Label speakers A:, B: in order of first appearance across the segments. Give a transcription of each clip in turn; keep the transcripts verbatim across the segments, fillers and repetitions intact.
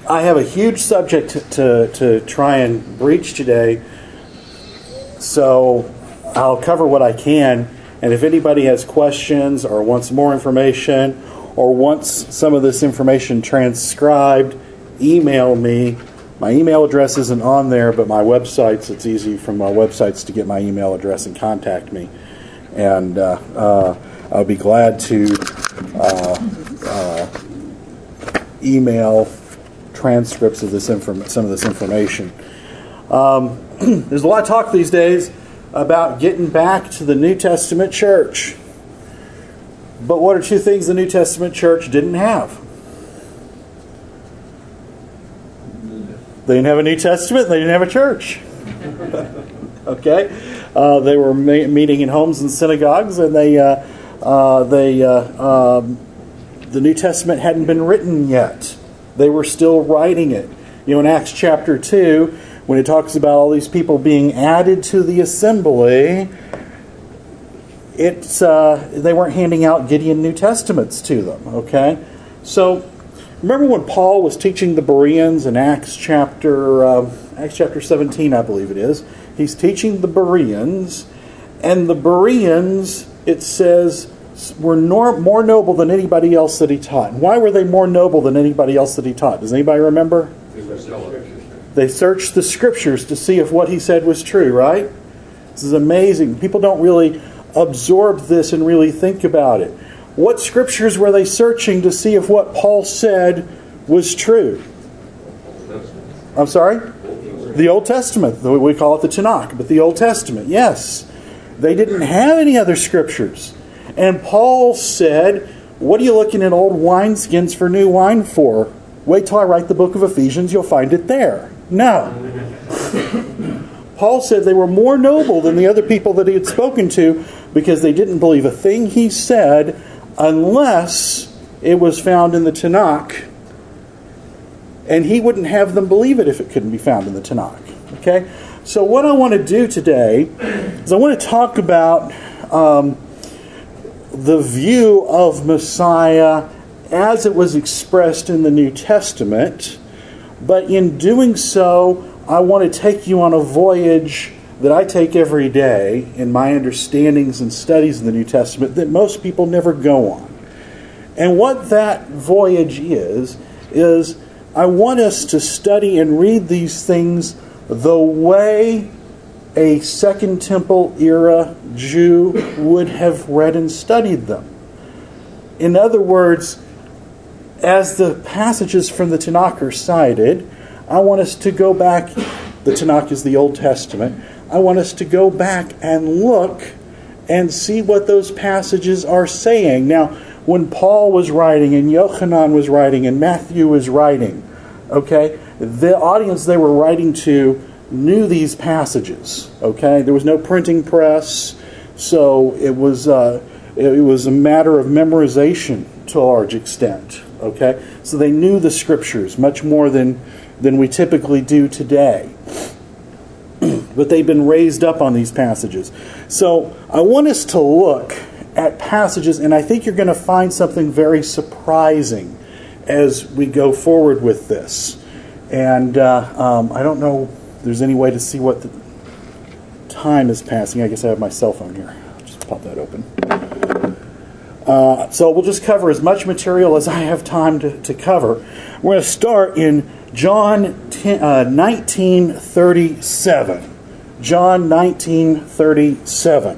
A: I have a huge subject to, to, to try and breach today, so I'll cover what I can. And if anybody has questions or wants more information or wants some of this information transcribed, email me. My email address isn't on there, but my websites, it's easy from my websites to get my email address and contact me. And uh, uh, I'll be glad to uh, uh, email transcripts of this inform- some of this information. Um, there's a lot of talk these days about getting back to the New Testament church. But what are two things the New Testament church didn't have? They didn't have a New Testament. They didn't have a church. Okay, uh, they were ma- meeting in homes and synagogues, and they uh, uh, they uh, um, the New Testament hadn't been written yet. They were still writing it. You know, in Acts chapter two, when it talks about all these people being added to the assembly, it's uh, they weren't handing out Gideon New Testaments to them. Okay, so remember when Paul was teaching the Bereans in Acts chapter uh, Acts chapter seventeen, I believe it is. He's teaching the Bereans, and the Bereans, it says, were nor- more noble than anybody else that he taught. And why were they more noble than anybody else that he taught? Does anybody remember? They searched the scriptures to see if what he said was true, right? This is amazing. People don't really absorb this and really think about it. What scriptures were they searching to see if what Paul said was true? I'm sorry? The Old Testament. We call it the Tanakh, but the Old Testament, yes. They didn't have any other scriptures. And Paul said, what are you looking at old wineskins for new wine for? Wait till I write the book of Ephesians, you'll find it there. No. Paul said they were more noble than the other people that he had spoken to because they didn't believe a thing he said unless it was found in the Tanakh. And he wouldn't have them believe it if it couldn't be found in the Tanakh. Okay? So what I want to do today is I want to talk about um, the view of Messiah as it was expressed in the New Testament. But in doing so, I want to take you on a voyage that I take every day in my understandings and studies of the New Testament that most people never go on. And what that voyage is, is I want us to study and read these things the way a Second Temple era Jew would have read and studied them. In other words, as the passages from the Tanakh are cited, I want us to go back. The Tanakh is the Old Testament. I want us to go back and look and see what those passages are saying. Now, when Paul was writing and Yochanan was writing and Matthew was writing, okay, the audience they were writing to knew these passages. Okay, there was no printing press, so it was uh, it was a matter of memorization to a large extent. Okay, so they knew the scriptures much more than than we typically do today. But they've been raised up on these passages. So I want us to look at passages, and I think you're going to find something very surprising as we go forward with this. And uh, um, I don't know if there's any way to see what the time is passing. I guess I have my cell phone here. I'll just pop that open. Uh, so we'll just cover as much material as I have time to, to cover. We're going to start in John ten, uh, nineteen thirty-seven. John nineteen thirty-seven.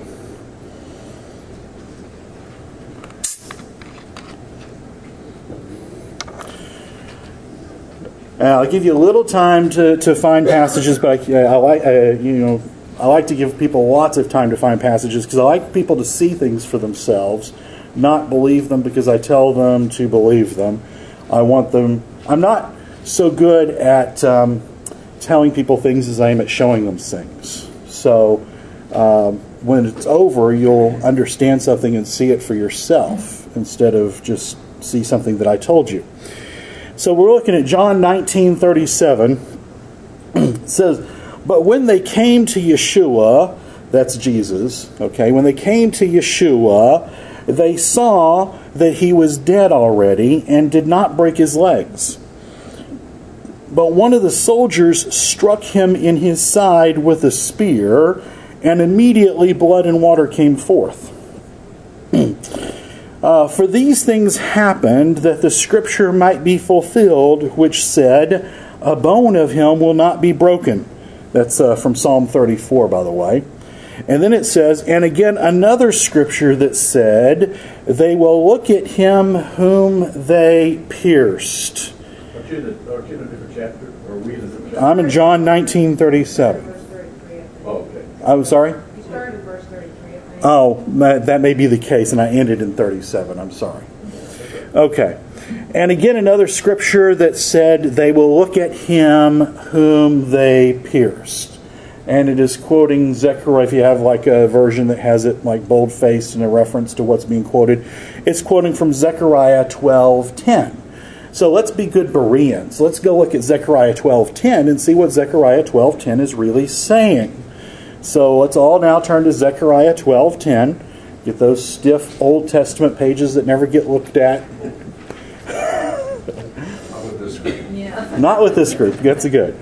A: Uh, I'll give you a little time to, to find passages, but I, I like uh, you know I like to give people lots of time to find passages because I like people to see things for themselves, not believe them because I tell them to believe them. I want them. I'm not so good at um, telling people things as I am at showing them things. So um, when it's over, you'll understand something and see it for yourself instead of just see something that I told you. So we're looking at John nineteen thirty-seven. It says, but when they came to Yeshua, that's Jesus, okay, when they came to Yeshua, they saw that he was dead already and did not break his legs. But one of the soldiers struck him in his side with a spear, and immediately blood and water came forth. uh, for these things happened, that the scripture might be fulfilled, which said, a bone of him will not be broken. That's uh, from Psalm thirty-four, by the way. And then it says, and again another scripture that said, they will look at him whom they pierced.
B: Aren't you in a, aren't you in a different chapter? Or are we in a different chapter?
A: I'm in John nineteen thirty-seven.
B: Oh, okay.
A: I'm sorry?
C: You started in verse thirty-three, I think.
A: Oh, that may be the case, and I ended in thirty-seven. I'm sorry. Okay. And again, another scripture that said, they will look at him whom they pierced. And it is quoting Zechariah. If you have like a version that has it like bold-faced in a reference to what's being quoted, it's quoting from Zechariah twelve ten. So let's be good Bereans. Let's go look at Zechariah twelve ten and see what Zechariah twelve ten is really saying. So let's all now turn to Zechariah twelve ten. Get those stiff Old Testament pages that never get looked at.
B: Not with this group.
C: Yeah.
A: Not with this group. That's good.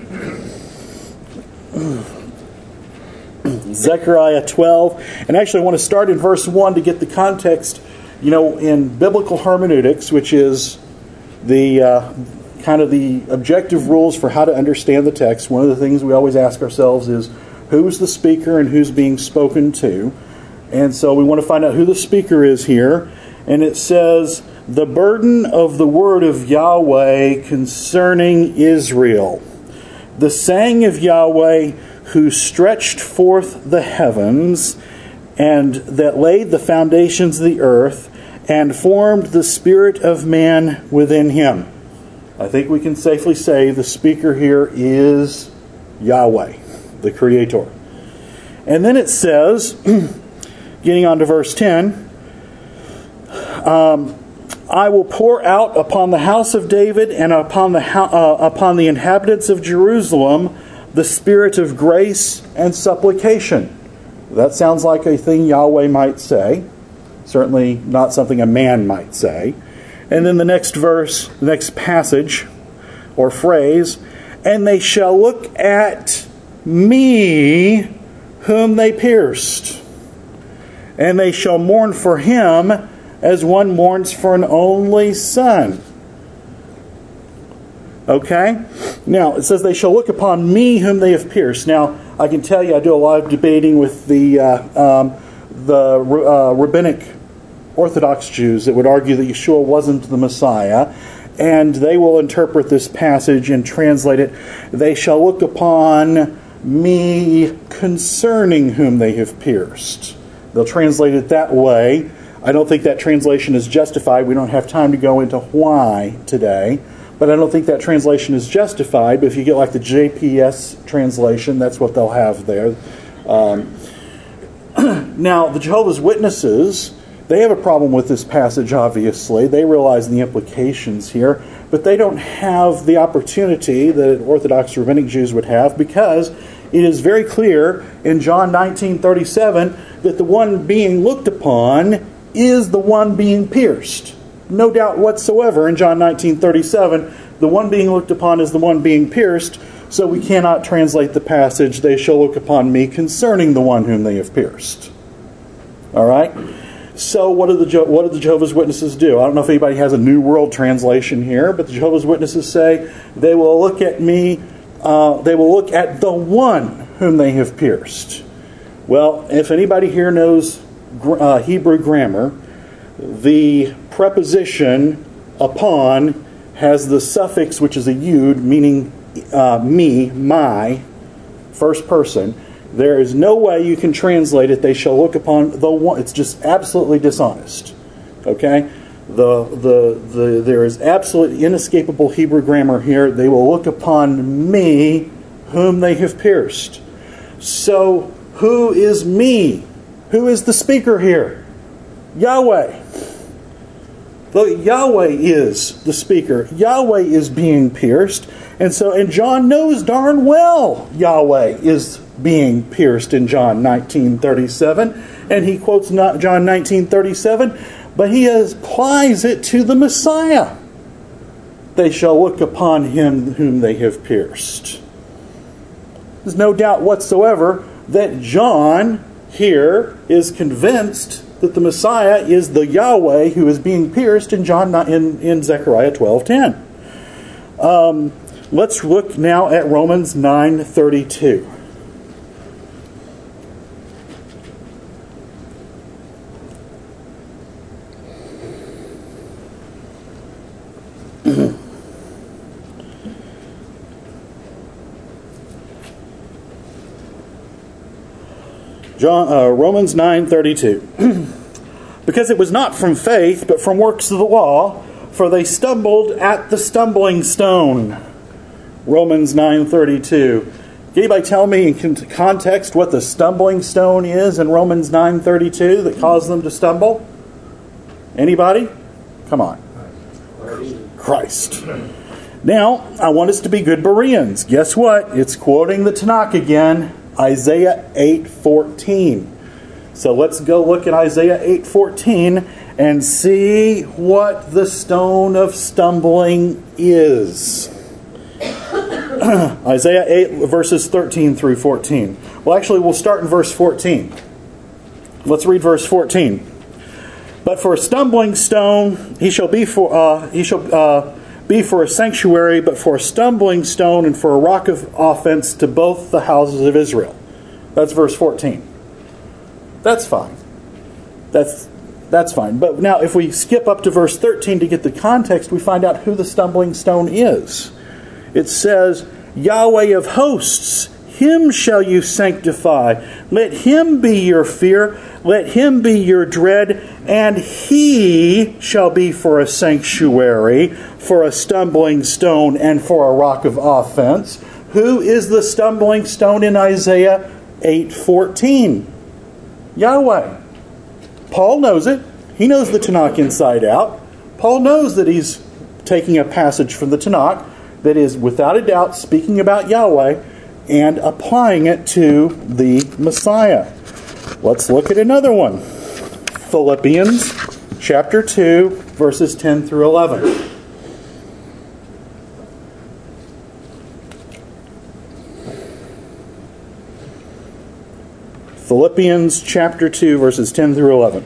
A: Zechariah twelve. And actually I want to start in verse one to get the context. You know, in biblical hermeneutics, which is the uh, kind of the objective rules for how to understand the text, one of the things we always ask ourselves is, who's the speaker and who's being spoken to? And so we want to find out who the speaker is here. And it says, the burden of the word of Yahweh concerning Israel. The saying of Yahweh, who stretched forth the heavens, and that laid the foundations of the earth, and formed the spirit of man within him. I think we can safely say the speaker here is Yahweh, the Creator. And then it says, getting on to verse ten, um, I will pour out upon the house of David and upon the uh, upon the inhabitants of Jerusalem the spirit of grace and supplication. That sounds like a thing Yahweh might say. Certainly not something a man might say. And then the next verse, the next passage or phrase, and they shall look at me whom they pierced, and they shall mourn for him as one mourns for an only son. Okay? Now, it says they shall look upon me whom they have pierced. Now, I can tell you I do a lot of debating with the uh, um, the uh, rabbinic Orthodox Jews that would argue that Yeshua wasn't the Messiah, and they will interpret this passage and translate it, they shall look upon me concerning whom they have pierced. They'll translate it that way. I don't think that translation is justified. We don't have time to go into why today, but I don't think that translation is justified. But if you get like the J P S translation, that's what they'll have there. Um, now, the Jehovah's Witnesses, they have a problem with this passage, obviously. They realize the implications here, but they don't have the opportunity that Orthodox Rabbinic Jews would have, because it is very clear in John nineteen thirty-seven that the one being looked upon is the one being pierced. No doubt whatsoever in John nineteen thirty-seven, the one being looked upon is the one being pierced, so we cannot translate the passage, they shall look upon me concerning the one whom they have pierced. All right? So what do the Je- what do the Jehovah's Witnesses do? I don't know if anybody has a New World Translation here, but the Jehovah's Witnesses say they will look at me, uh, they will look at the one whom they have pierced. Well, if anybody here knows uh, Hebrew grammar, the preposition upon has the suffix which is a yud, meaning uh, me, my, first person. There is no way you can translate it, they shall look upon the one. It's just absolutely dishonest. Okay? The, the, the, there is absolutely inescapable Hebrew grammar here. They will look upon me whom they have pierced. So, who is me? Who is the speaker here? Yahweh. Look, Yahweh is the speaker. Yahweh is being pierced. And so, and John knows darn well Yahweh is being pierced in John nineteen thirty-seven. And he quotes John nineteen thirty-seven, but he applies it to the Messiah. they shall look upon him whom they have pierced. There's no doubt whatsoever that John here is convinced that the Messiah is the Yahweh who is being pierced in John in, in Zechariah twelve ten. Um, let's look now at Romans nine thirty-two. John, uh, Romans nine thirty-two. Because it was not from faith, but from works of the law, for they stumbled at the stumbling stone. Romans nine thirty-two. Can anybody tell me in context what the stumbling stone is in Romans nine thirty-two that caused them to stumble? Anybody? Come on. Christ. Now, I want us to be good Bereans. Guess what? It's quoting the Tanakh again. Isaiah eight fourteen. So let's go look at Isaiah eight fourteen and see what the stone of stumbling is. Isaiah eight verses thirteen through fourteen. Well, actually, we'll start in verse fourteen. Let's read verse fourteen. But for a stumbling stone he shall be for uh, he shall uh, be for a sanctuary, but for a stumbling stone and for a rock of offense to both the houses of Israel. That's verse fourteen. That's fine. That's that's fine. But now if we skip up to verse thirteen to get the context, we find out who the stumbling stone is. It says, Yahweh of hosts, him shall you sanctify. Let him be your fear. Let him be your dread. And he shall be for a sanctuary, for a stumbling stone, and for a rock of offense. Who is the stumbling stone in Isaiah eight fourteen? Yahweh. Paul knows it. He knows the Tanakh inside out. Paul knows that he's taking a passage from the Tanakh that is without a doubt speaking about Yahweh and applying it to the Messiah. Let's look at another one. Philippians chapter two, verses ten through eleven. Philippians chapter two, verses ten through eleven.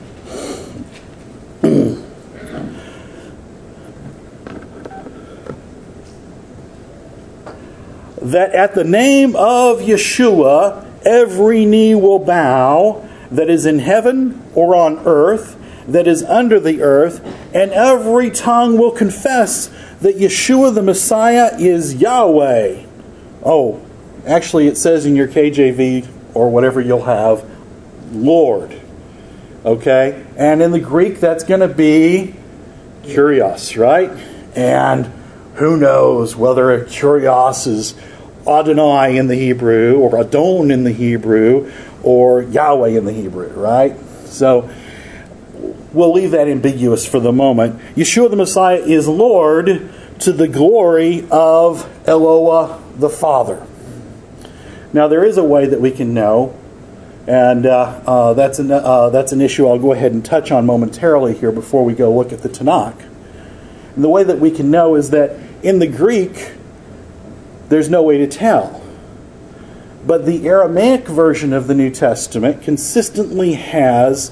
A: That at the name of Yeshua every knee will bow, that is in heaven or on earth, that is under the earth, and every tongue will confess that Yeshua the Messiah is Yahweh. Oh, actually it says in your K J V or whatever you'll have, Lord. Okay? And in the Greek that's going to be Kyrios, right? And who knows whether a Kyrios is Adonai in the Hebrew, or Adon in the Hebrew, or Yahweh in the Hebrew, right? So we'll leave that ambiguous for the moment. Yeshua the Messiah is Lord to the glory of Eloah the Father. Now there is a way that we can know, and uh, uh, that's an uh, that's an issue I'll go ahead and touch on momentarily here before we go look at the Tanakh. And the way that we can know is that in the Greek, there's no way to tell. But the Aramaic version of the New Testament consistently has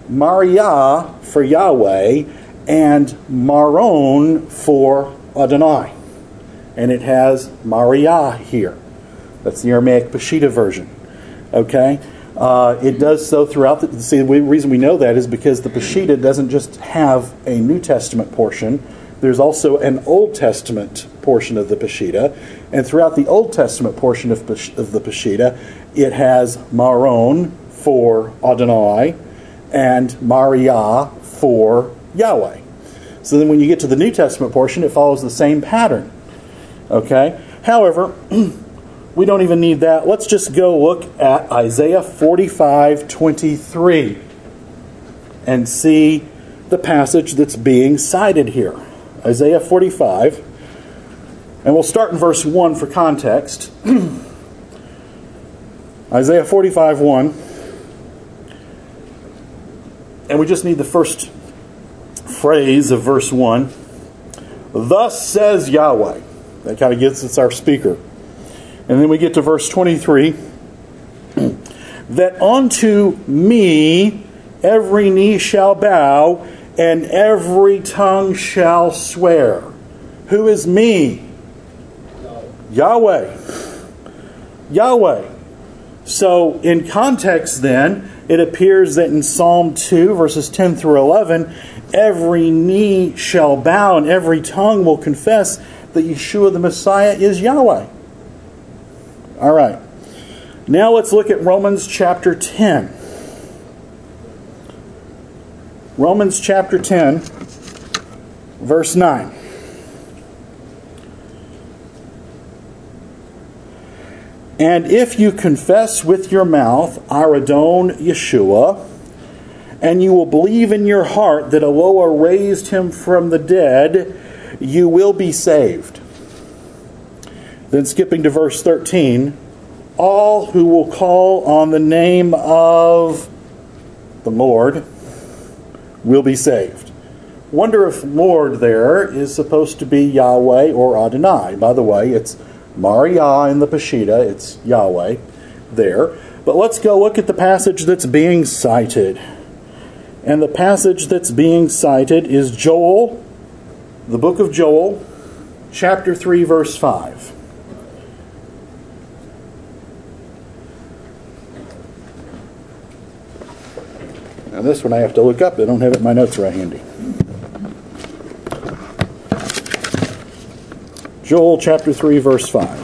A: Mariah for Yahweh and Maron for Adonai. And it has Mariah here. That's the Aramaic Peshitta version. Okay? Uh, it does so throughout the... See, the reason we know that is because the Peshitta doesn't just have a New Testament portion. There's also an Old Testament portion of the Peshitta. And throughout the Old Testament portion of, of the Peshitta, it has Maron for Adonai and Mariah for Yahweh. So then when you get to the New Testament portion, it follows the same pattern. Okay? However, we don't even need that. Let's just go look at Isaiah forty-five twenty-three and see the passage that's being cited here. Isaiah forty-five. And we'll start in verse one for context. Isaiah forty-five one. And we just need the first phrase of verse one. Thus says Yahweh. That kind of gets us our speaker. And then we get to verse twenty-three. That unto me every knee shall bow, and every tongue shall swear. Who is me? Yahweh. Yahweh. So in context then, it appears that in Psalm two, verses ten through eleven, every knee shall bow and every tongue will confess that Yeshua the Messiah is Yahweh. All right. Now let's look at Romans chapter ten. Romans chapter ten, verse nine. And if you confess with your mouth our Adon Yeshua, and you will believe in your heart that Allah raised him from the dead, you will be saved. Then skipping to verse thirteen, all who will call on the name of the Lord will be saved. Wonder if Lord there is supposed to be Yahweh or Adonai. By the way, it's Mariah in the Peshitta, it's Yahweh there. But let's go look at the passage that's being cited. And the passage that's being cited is Joel, the book of Joel, chapter three, verse five. Now this one I have to look up. I don't have it in my notes right handy. Joel chapter three, verse five.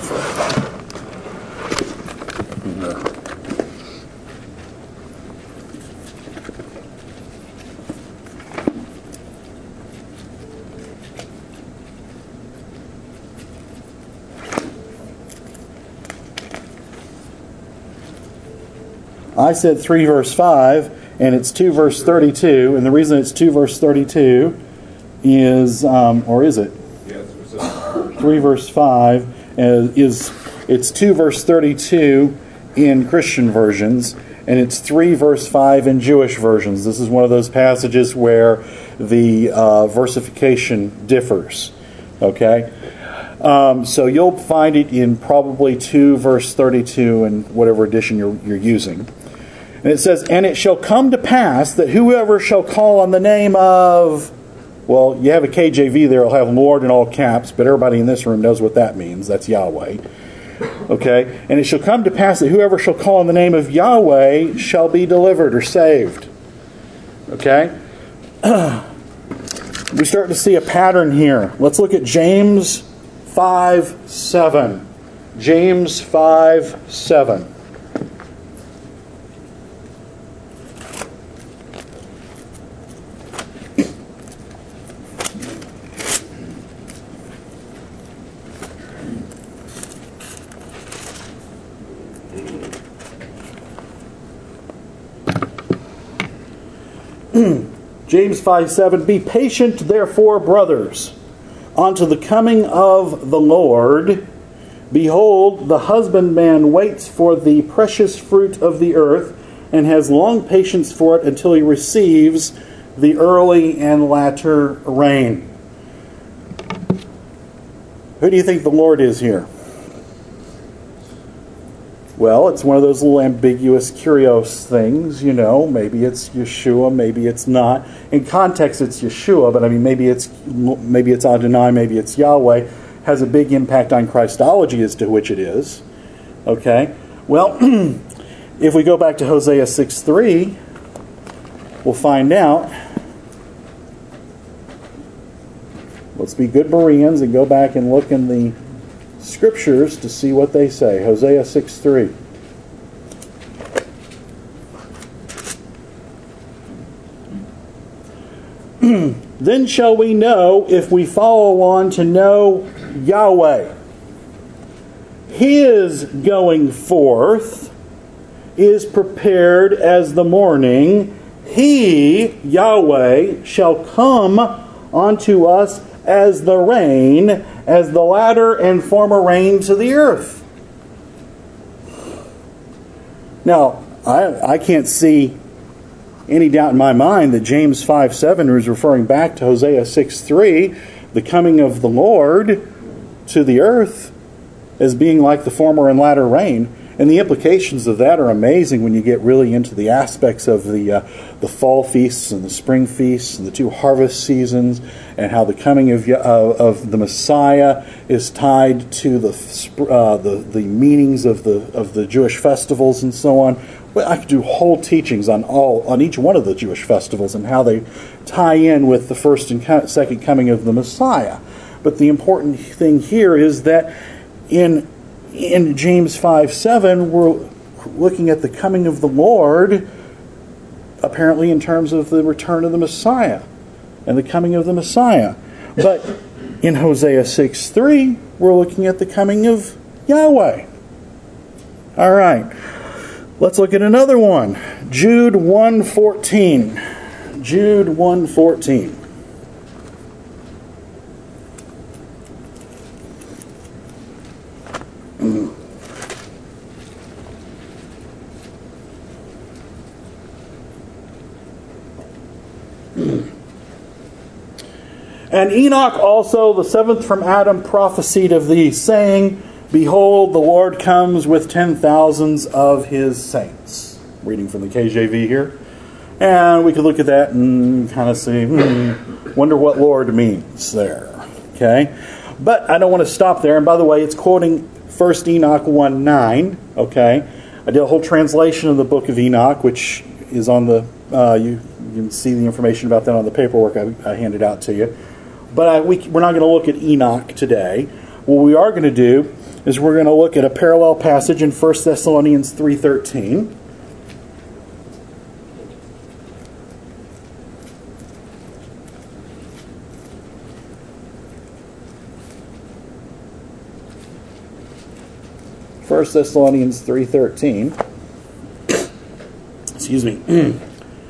A: I said three verse five, and it's two verse thirty-two, and the reason it's two verse thirty-two is, um, or is it? three verse five uh, is, it's two verse thirty-two in Christian versions, and it's three verse five in Jewish versions. This is one of those passages where the uh, versification differs. Okay? Um, so you'll find it in probably two verse thirty-two in whatever edition you're, you're using. And it says, and it shall come to pass that whoever shall call on the name of... Well, you have a K J V there, it'll have Lord in all caps, but everybody in this room knows what that means. That's Yahweh. Okay? And it shall come to pass that whoever shall call on the name of Yahweh shall be delivered or saved. Okay? We start to see a pattern here. Let's look at James five seven. James five seven. James five seven, be patient, therefore, brothers, unto the coming of the Lord. Behold, the husbandman waits for the precious fruit of the earth, and has long patience for it until he receives the early and latter rain. Who do you think the Lord is here? Well, it's one of those little ambiguous, curious things, you know. Maybe it's Yeshua, maybe it's not. In context, it's Yeshua, but I mean, maybe it's maybe it's Adonai, maybe it's Yahweh. Has a big impact on Christology as to which it is. Okay. Well, if we go back to Hosea six three, we'll find out. Let's be good Bereans and go back and look in the Scriptures to see what they say. Hosea six three. Then shall we know if we follow on to know Yahweh. His going forth is prepared as the morning. He, Yahweh, shall come unto us as the rain, as the latter and former rain to the earth. Now, I, I can't see any doubt in my mind that James five seven is referring back to Hosea six three, the coming of the Lord to the earth as being like the former and latter rain. And the implications of that are amazing when you get really into the aspects of the uh, the fall feasts and the spring feasts and the two harvest seasons, and how the coming of uh, of the Messiah is tied to the uh, the the meanings of the of the Jewish festivals and so on. Well, I could do whole teachings on all on each one of the Jewish festivals and how they tie in with the first and second coming of the Messiah. But the important thing here is that in In James five seven, we're looking at the coming of the Lord, apparently in terms of the return of the Messiah and the coming of the Messiah. But in Hosea six three, we're looking at the coming of Yahweh. All right, let's look at another one. Jude one fourteen. Jude one fourteen. And Enoch also, the seventh from Adam, prophesied of thee, saying, Behold, the Lord comes with ten thousands of his saints. Reading from the K J V here. And we could look at that and kind of say, hmm, wonder what Lord means there. Okay? But I don't want to stop there. And by the way, it's quoting First Enoch one nine. Okay? I did a whole translation of the book of Enoch, which is on the, uh, you, you can see the information about that on the paperwork I, I handed out to you. But I, we, we're not going to look at Enoch today. What we are going to do is we're going to look at a parallel passage in First Thessalonians three thirteen. First Thessalonians three thirteen. Excuse me. It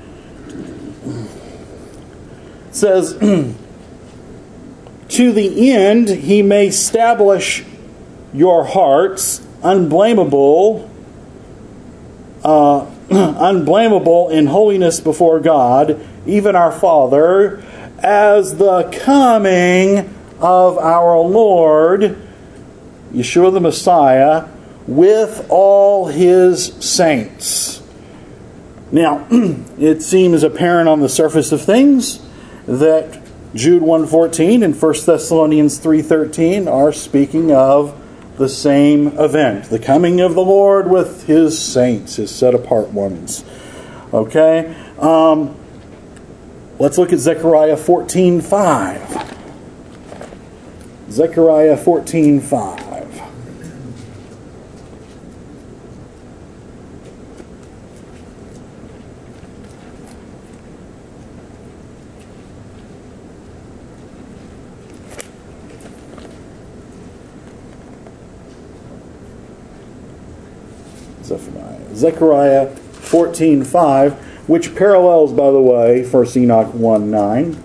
A: says, to the end he may establish your hearts unblameable, uh, unblameable in holiness before God, even our Father, as the coming of our Lord, Yeshua the Messiah, with all his saints. Now, it seems apparent on the surface of things that Jude one fourteen and First Thessalonians three thirteen are speaking of the same event, the coming of the Lord with his saints, his set-apart ones. Okay? Um, let's look at Zechariah fourteen five. Zechariah fourteen five. Zechariah fourteen five, which parallels, by the way, First Enoch one nine.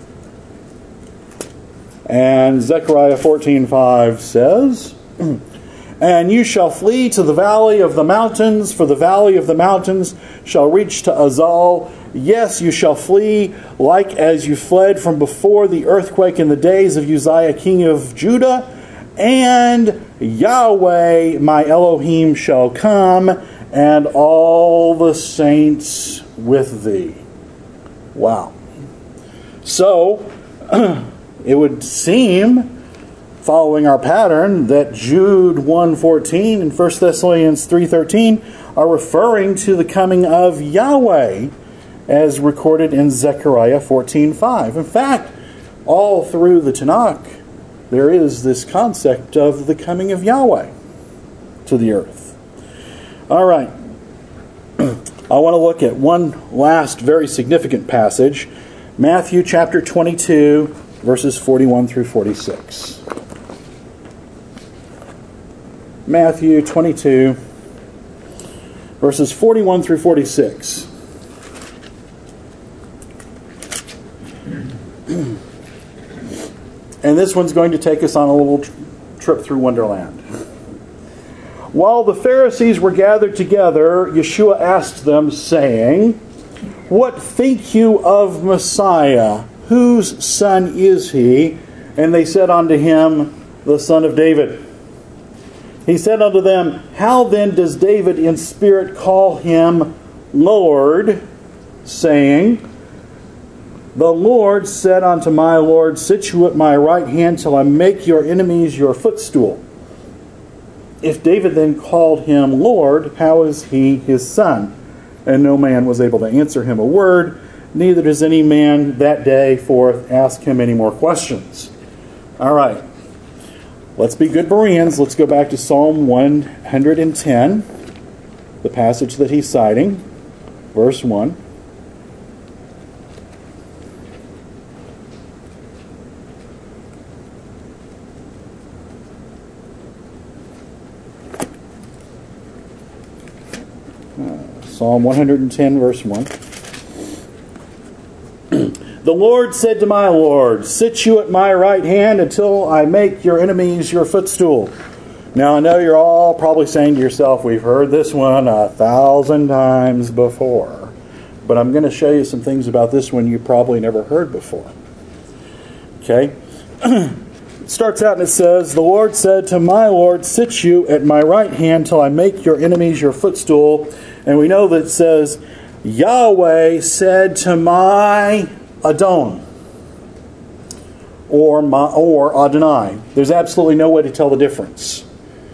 A: And Zechariah fourteen five says, and you shall flee to the valley of the mountains, for the valley of the mountains shall reach to Azal. Yes, you shall flee like as you fled from before the earthquake in the days of Uzziah king of Judah. And Yahweh my Elohim shall come, and all the saints with thee. Wow. So, it would seem, following our pattern, that Jude one fourteen and First Thessalonians three thirteen are referring to the coming of Yahweh as recorded in Zechariah fourteen five. In fact, all through the Tanakh, there is this concept of the coming of Yahweh to the earth. All right. I want to look at one last very significant passage. Matthew chapter twenty-two, verses forty-one through forty-six. Matthew twenty-two, verses forty-one through forty-six. And this one's going to take us on a little trip through Wonderland. While the Pharisees were gathered together, Yeshua asked them, saying, what think you of Messiah? Whose son is he? And they said unto him, the son of David. He said unto them, How then does David in spirit call him Lord, saying, The Lord said unto my Lord, Sit you at my right hand till I make your enemies your footstool. If David then called him Lord, how is he his son? And no man was able to answer him a word, neither does any man that day forth ask him any more questions. All right. Let's be good Bereans. Let's go back to Psalm one hundred ten, the passage that he's citing, verse one. Uh, Psalm one hundred ten, verse one. The Lord said to my Lord, Sit you at my right hand until I make your enemies your footstool. Now I know you're all probably saying to yourself, we've heard this one a thousand times before. But I'm going to show you some things about this one you probably never heard before. Okay? It starts out and it says, The Lord said to my Lord, Sit you at my right hand till I make your enemies your footstool. And we know that it says, Yahweh said to my Adon, or my, or Adonai. There's absolutely no way to tell the difference.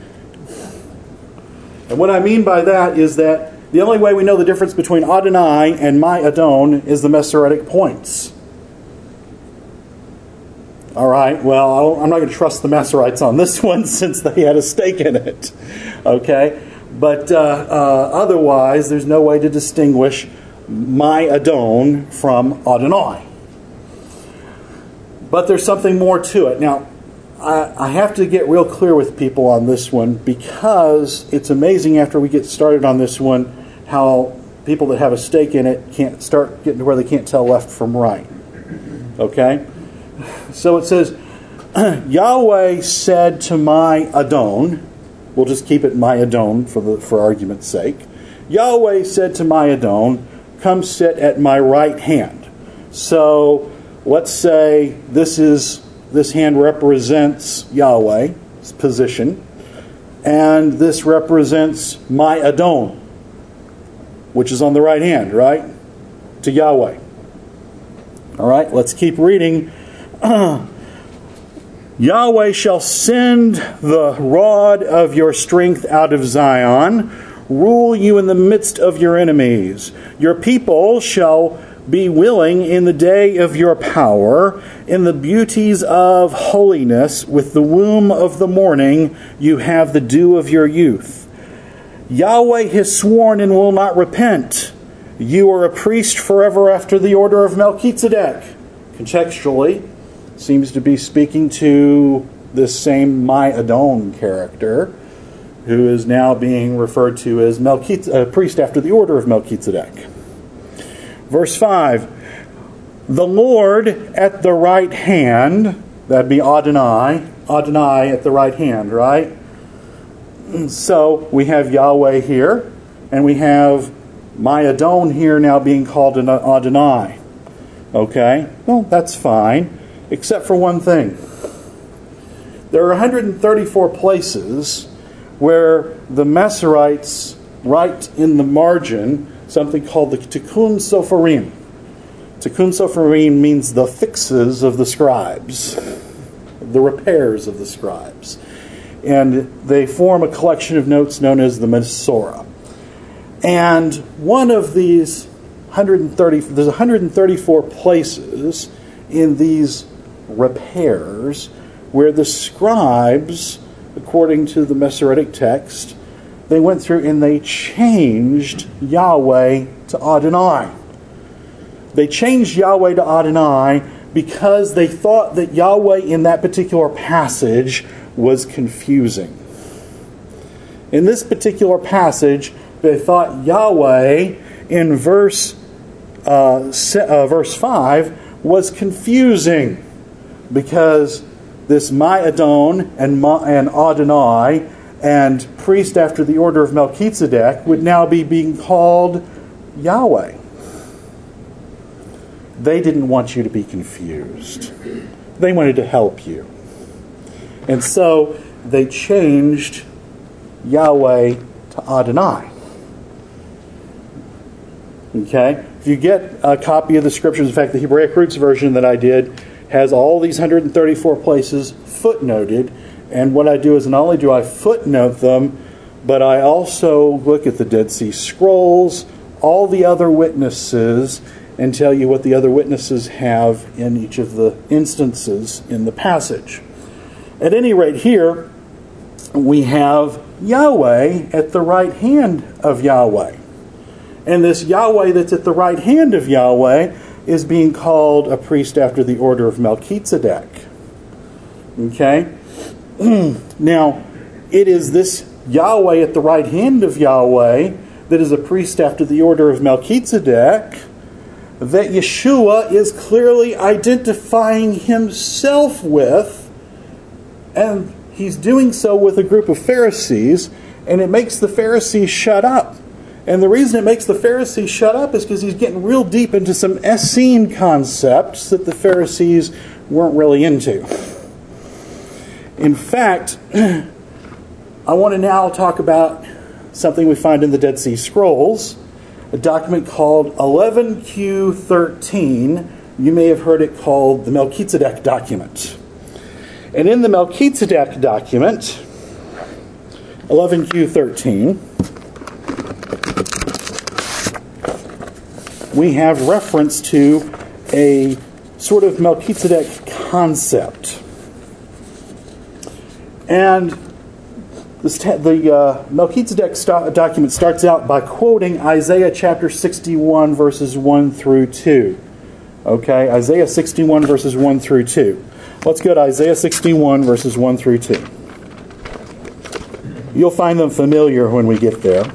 A: And what I mean by that is that the only way we know the difference between Adonai and my Adon is the Masoretic points. All right, well, I'm not going to trust the Masoretes on this one since they had a stake in it. Okay, but uh, uh, otherwise, there's no way to distinguish my Adon from Adonai. But there's something more to it. Now, I, I have to get real clear with people on this one because it's amazing after we get started on this one how people that have a stake in it can't start getting to where they can't tell left from right. Okay? So it says, Yahweh said to my Adon, we'll just keep it my Adon for the for argument's sake. Yahweh said to my Adon, Come sit at my right hand. So let's say this is this hand represents Yahweh's position, and this represents my Adon, which is on the right hand, right? To Yahweh. All right, let's keep reading. Yahweh shall send the rod of your strength out of Zion, rule you in the midst of your enemies. Your people shall be willing in the day of your power, in the beauties of holiness, with the womb of the morning you have the dew of your youth. Yahweh has sworn and will not repent. You are a priest forever after the order of Melchizedek. Contextually, seems to be speaking to this same my Adon character, who is now being referred to as Melchizedek, a priest after the order of Melchizedek. Verse five, the Lord at the right hand, that'd be Adonai, Adonai at the right hand, right? So we have Yahweh here, and we have my Adon here now being called an Adonai. Okay, well, that's fine, except for one thing. There are one hundred thirty-four places where the Masoretes write in the margin something called the Tikkun Sofarim. Tikkun Sofarim means the fixes of the scribes, the repairs of the scribes. And they form a collection of notes known as the Masorah. And one of these one hundred thirty, there's one hundred thirty-four places in these repairs where the scribes, according to the Masoretic text, they went through and they changed Yahweh to Adonai. They changed Yahweh to Adonai because they thought that Yahweh in that particular passage was confusing. In this particular passage, they thought Yahweh in verse uh, uh, verse five was confusing because this my Adon and, my, and Adonai and priest after the order of Melchizedek would now be being called Yahweh. They didn't want you to be confused. They wanted to help you. And so they changed Yahweh to Adonai. Okay? If you get a copy of the Scriptures, in fact, the Hebraic Roots version that I did has all these one hundred thirty-four places footnoted. And what I do is not only do I footnote them, but I also look at the Dead Sea Scrolls, all the other witnesses, and tell you what the other witnesses have in each of the instances in the passage. At any rate, here we have Yahweh at the right hand of Yahweh. And this Yahweh that's at the right hand of Yahweh is being called a priest after the order of Melchizedek. Okay? Now, it is this Yahweh at the right hand of Yahweh that is a priest after the order of Melchizedek that Yeshua is clearly identifying himself with, and he's doing so with a group of Pharisees, and it makes the Pharisees shut up. And the reason it makes the Pharisees shut up is because he's getting real deep into some Essene concepts that the Pharisees weren't really into. In fact, I want to now talk about something we find in the Dead Sea Scrolls, a document called eleven Q thirteen. You may have heard it called the Melchizedek document. And in the Melchizedek document, eleven Q thirteen, we have reference to a sort of Melchizedek concept. And this ta- the uh, Melchizedek st- document starts out by quoting Isaiah chapter sixty-one, verses one through two. Okay, Isaiah sixty-one, verses one through two. Let's go to Isaiah sixty-one, verses one through two. You'll find them familiar when we get there.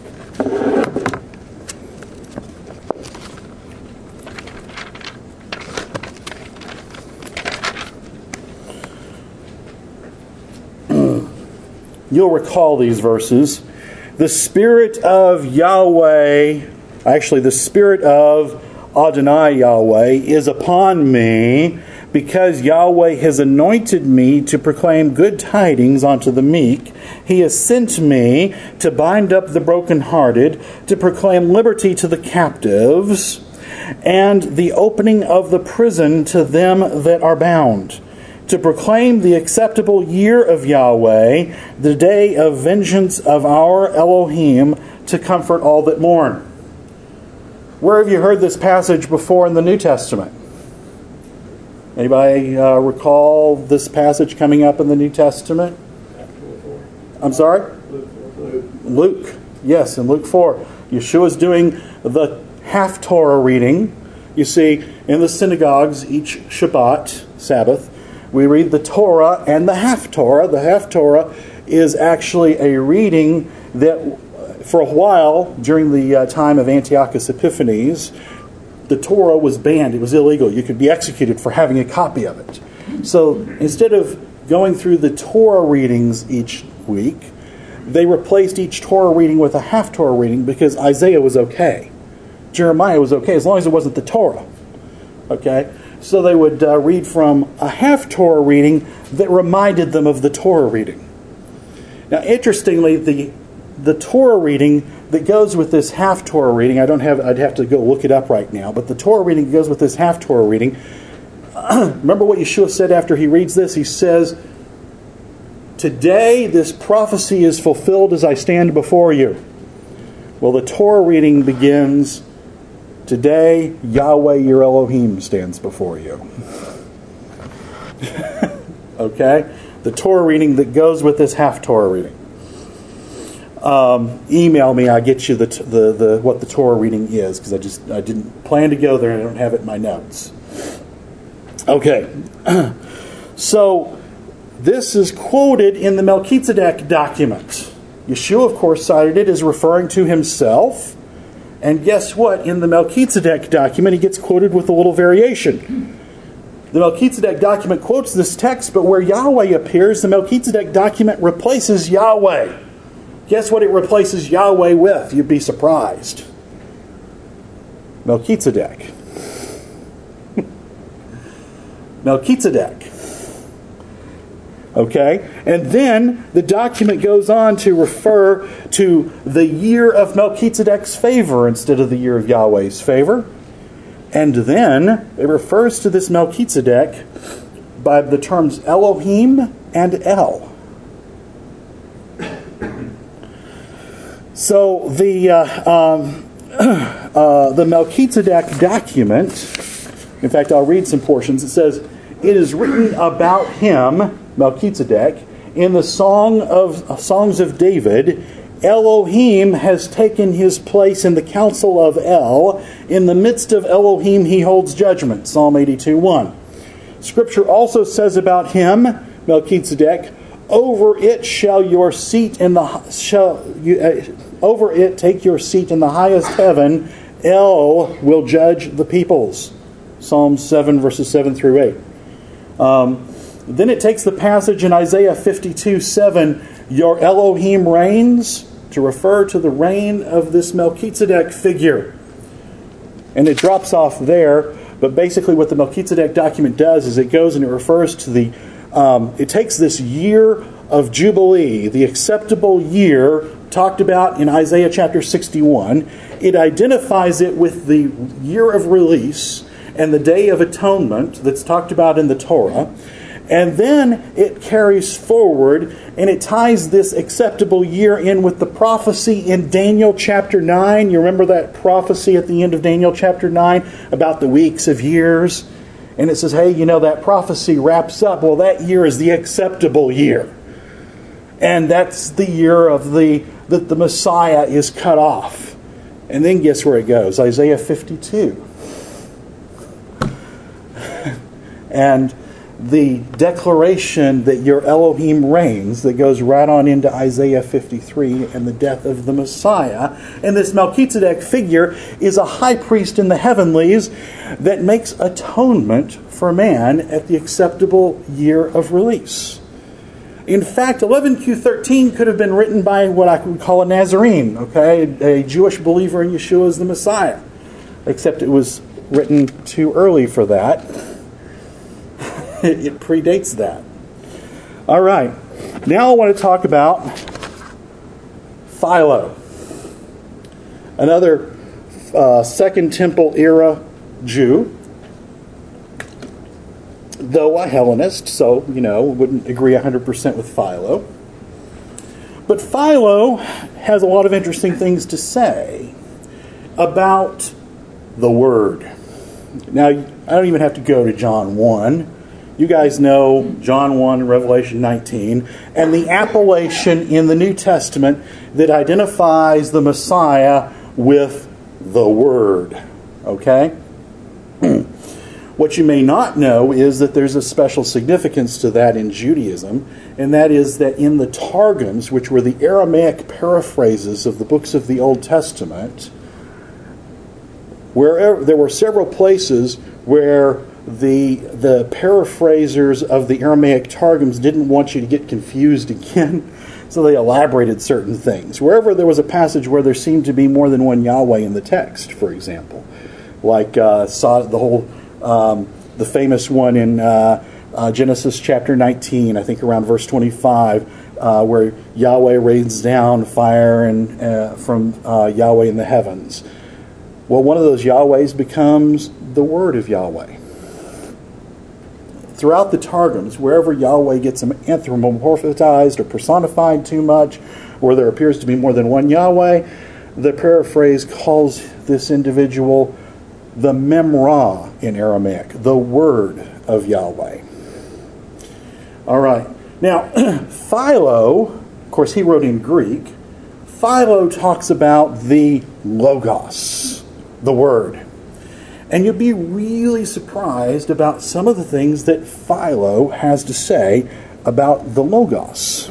A: You'll recall these verses. The Spirit of Yahweh, actually the Spirit of Adonai Yahweh is upon me, because Yahweh has anointed me to proclaim good tidings unto the meek. He has sent me to bind up the brokenhearted, to proclaim liberty to the captives, and the opening of the prison to them that are bound, to proclaim the acceptable year of Yahweh, the day of vengeance of our Elohim, to comfort all that mourn. Where have you heard this passage before in the New Testament? Anybody uh, recall this passage coming up in the New Testament? I'm sorry? Luke. Luke. Yes, in Luke four. Yeshua's doing the half-Torah reading. You see, in the synagogues, each Shabbat, Sabbath, we read the Torah and the half-Torah. The half-Torah is actually a reading that, for a while, during the uh, time of Antiochus Epiphanes, the Torah was banned. It was illegal. You could be executed for having a copy of it. So instead of going through the Torah readings each week, they replaced each Torah reading with a half-Torah reading because Isaiah was okay. Jeremiah was okay, as long as it wasn't the Torah. Okay? So they would uh, read from a half-Torah reading that reminded them of the Torah reading. Now, interestingly, the the Torah reading that goes with this half-Torah reading, I don't have, I'd have to go look it up right now, but the Torah reading that goes with this half-Torah reading, remember what Yeshua said after he reads this? He says, "Today this prophecy is fulfilled as I stand before you." Well, the Torah reading begins, "Today Yahweh your Elohim stands before you." Okay? The Torah reading that goes with this half-Torah reading. Um, email me. I'll get you the, the the what the Torah reading is, because I just I didn't plan to go there and I don't have it in my notes. Okay, so this is quoted in the Melchizedek document. Yeshua, of course, cited it as referring to himself, and guess what? In the Melchizedek document, he gets quoted with a little variation. The Melchizedek document quotes this text, but where Yahweh appears, the Melchizedek document replaces Yahweh. Guess what it replaces Yahweh with? You'd be surprised. Melchizedek. Melchizedek. Okay? And then the document goes on to refer to the year of Melchizedek's favor instead of the year of Yahweh's favor. And then it refers to this Melchizedek by the terms Elohim and El. So the uh, um, uh, the Melchizedek document, in fact, I'll read some portions. It says, "It is written about him, Melchizedek, in the song of uh, songs of David. Elohim has taken his place in the council of El. In the midst of Elohim, he holds judgment." Psalm eighty-two one. Scripture also says about him, Melchizedek, "Over it shall your seat in the shall you, uh, over it take your seat in the highest heaven. El will judge the peoples." Psalm seven verses seven through eight. Um, then it takes the passage in Isaiah fifty-two seven, "Your Elohim reigns," to refer to the reign of this Melchizedek figure. And it drops off there, but basically what the Melchizedek document does is it goes and it refers to the Um, it takes this year of Jubilee, the acceptable year talked about in Isaiah chapter sixty-one. It identifies it with the year of release and the Day of Atonement that's talked about in the Torah. And then it carries forward and it ties this acceptable year in with the prophecy in Daniel chapter nine. You remember that prophecy at the end of Daniel chapter nine about the weeks of years? And it says, hey, you know, that prophecy wraps up. Well, that year is the acceptable year. And that's the year of the that the Messiah is cut off. And then guess where it goes? Isaiah fifty-two. And the declaration that your Elohim reigns that goes right on into Isaiah fifty-three and the death of the Messiah. And this Melchizedek figure is a high priest in the heavenlies that makes atonement for man at the acceptable year of release. In fact, eleven Q thirteen could have been written by what I would call a Nazarene, okay, a Jewish believer in Yeshua as the Messiah. Except it was written too early for that. It predates that. All right. Now I want to talk about Philo, another uh, Second Temple era Jew, though a Hellenist, so, you know, wouldn't agree one hundred percent with Philo. But Philo has a lot of interesting things to say about the Word. Now, I don't even have to go to John one. You guys know John one and Revelation nineteen, and the appellation in the New Testament that identifies the Messiah with the Word. Okay? What you may not know is that there's a special significance to that in Judaism, and that is that in the Targums, which were the Aramaic paraphrases of the books of the Old Testament, wherever there were several places where the the paraphrasers of the Aramaic Targums didn't want you to get confused again, so they elaborated certain things. Wherever there was a passage where there seemed to be more than one Yahweh in the text, for example, like uh, saw the whole um, the famous one in uh, uh, Genesis chapter nineteen, I think around verse twenty-five, uh, where Yahweh rains down fire and uh, from uh, Yahweh in the heavens. Well, one of those Yahwehs becomes the Word of Yahweh. Throughout the Targums, wherever Yahweh gets anthropomorphized or personified too much, where there appears to be more than one Yahweh, the paraphrase calls this individual the Memra in Aramaic, the Word of Yahweh. All right. Now, Philo, of course, he wrote in Greek. Philo talks about the Logos, the Word. And you'll be really surprised about some of the things that Philo has to say about the Logos.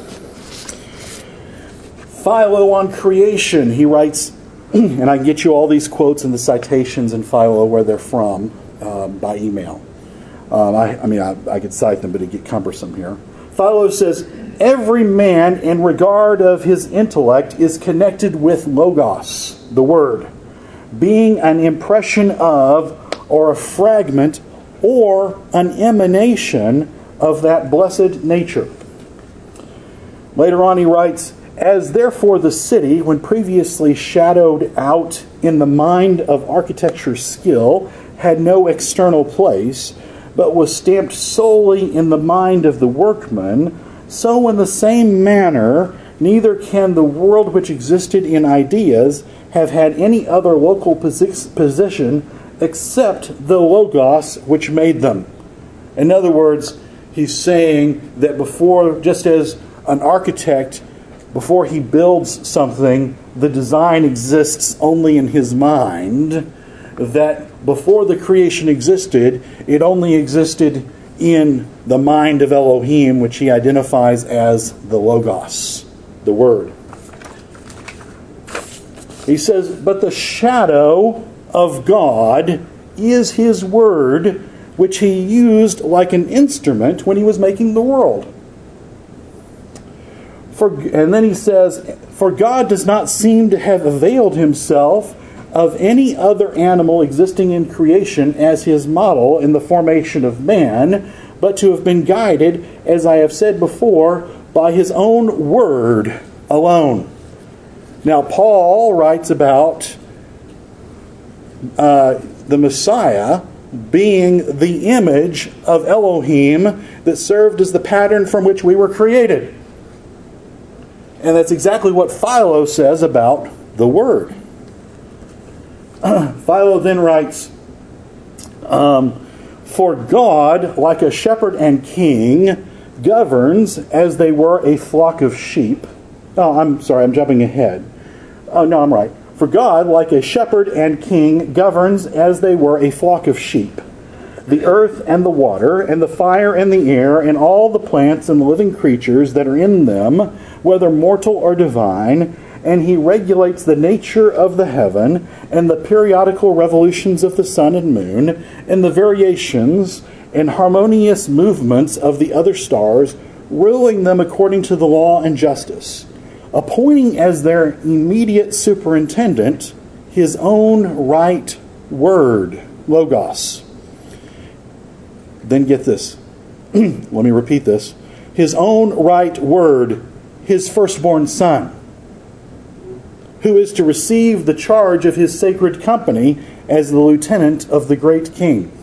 A: Philo on creation, he writes, and I can get you all these quotes and the citations in Philo where they're from um, by email. Um, I, I mean, I, I could cite them, but it'd get cumbersome here. Philo says, every man in regard of his intellect is connected with Logos, the Word, being an impression of or a fragment or an emanation of that blessed nature. Later on he writes, as therefore the city, when previously shadowed out in the mind of architecture skill, had no external place, but was stamped solely in the mind of the workman, so in the same manner, neither can the world which existed in ideas have had any other local posi- position except the Logos which made them. In other words, he's saying that before, just as an architect, before he builds something, the design exists only in his mind, that before the creation existed, it only existed in the mind of Elohim, which he identifies as the Logos, the Word. He says, but the shadow of God is his Word, which he used like an instrument when he was making the world. For, and then he says, for God does not seem to have availed himself of any other animal existing in creation as his model in the formation of man, but to have been guided, as I have said before, by his own word alone. Now, Paul writes about uh, the Messiah being the image of Elohim that served as the pattern from which we were created. And that's exactly what Philo says about the Word. Philo then writes, um, for God, like a shepherd and king, governs as they were a flock of sheep. Oh, I'm sorry, I'm jumping ahead. Oh, no, I'm right. For God, like a shepherd and king, governs as they were a flock of sheep. The earth and the water, and the fire and the air, and all the plants and the living creatures that are in them, whether mortal or divine, and he regulates the nature of the heaven, and the periodical revolutions of the sun and moon, and the variations and harmonious movements of the other stars, ruling them according to the law and justice, appointing as their immediate superintendent his own right word, Logos. Then get this. Let me repeat this. His own right word, his firstborn son, who is to receive the charge of his sacred company as the lieutenant of the great king.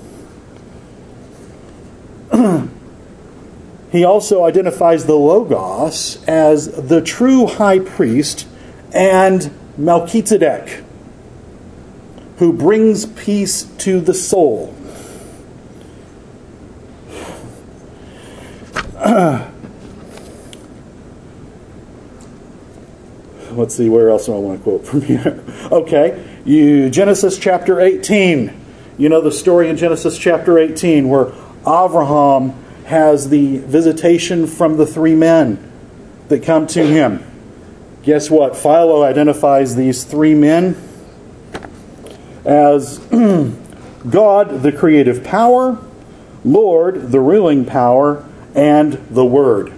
A: He also identifies the Logos as the true high priest and Melchizedek, who brings peace to the soul. Let's see, where else do I want to quote from here? Okay, you Genesis chapter eighteen. You know the story in Genesis chapter eighteen where Abraham has the visitation from the three men that come to him. Guess what? Philo identifies these three men as God, the creative power, Lord, the ruling power, and the Word.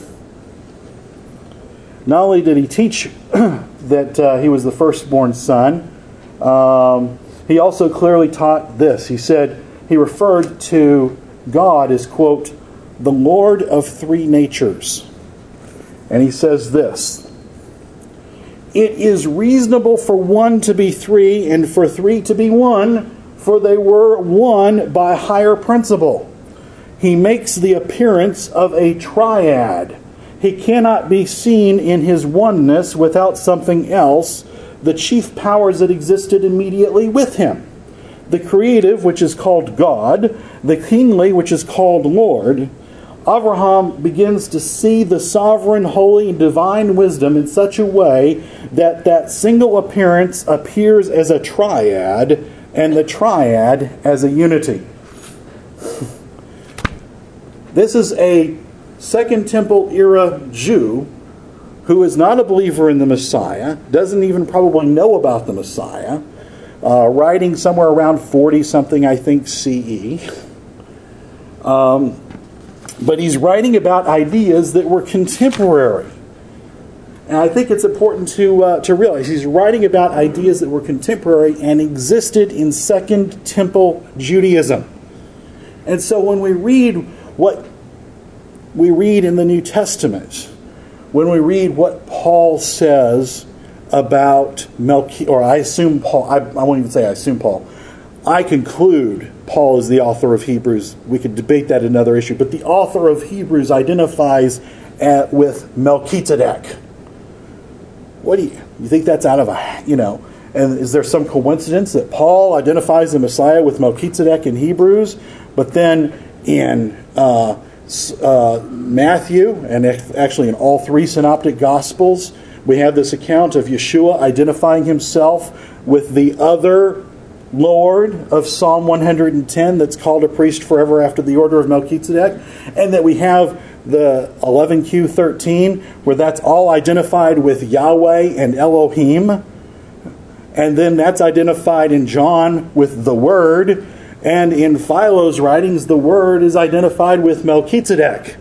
A: Not only did he teach that uh, he was the firstborn son, um, he also clearly taught this. He said, he referred to God as, quote, the Lord of three natures. And he says this, it is reasonable for one to be three and for three to be one, for they were one by higher principle. He makes the appearance of a triad. He cannot be seen in his oneness without something else, the chief powers that existed immediately with him. The creative, which is called God, the kingly, which is called Lord. Abraham begins to see the sovereign, holy, and divine wisdom in such a way that that single appearance appears as a triad, and the triad as a unity. This is a Second Temple era Jew who is not a believer in the Messiah, doesn't even probably know about the Messiah, uh, writing somewhere around forty-something, I think, C E. Um, but he's writing about ideas that were contemporary. And I think it's important to uh, to realize he's writing about ideas that were contemporary and existed in Second Temple Judaism. And so when we read what we read in the New Testament, when we read what Paul says about Melchizedek, or I assume Paul, I, I won't even say I assume Paul, I conclude Paul is the author of Hebrews. We could debate that another issue, but the author of Hebrews identifies at, with Melchizedek. What do you, you think that's out of a, you know, and is there some coincidence that Paul identifies the Messiah with Melchizedek in Hebrews, but then in uh, uh, Matthew, and actually in all three synoptic Gospels, we have this account of Yeshua identifying himself with the other Lord of Psalm one hundred ten that's called a priest forever after the order of Melchizedek, and that we have the eleven Q thirteen where that's all identified with Yahweh and Elohim, and then that's identified in John with the Word, and in Philo's writings the Word is identified with Melchizedek.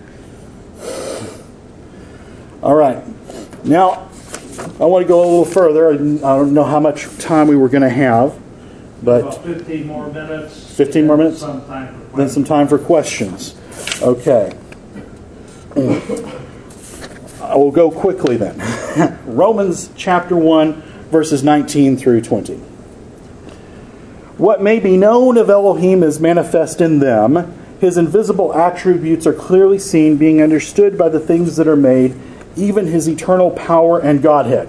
A: All right, now I want to go a little further. I don't know how much time we were going to have. But
D: about fifteen more minutes.
A: fifteen more minutes?
D: Some time for
A: then some time for questions. Okay. I will go quickly then. Romans chapter one, verses nineteen through twenty. What may be known of Elohim is manifest in them. His invisible attributes are clearly seen, being understood by the things that are made, even his eternal power and Godhead.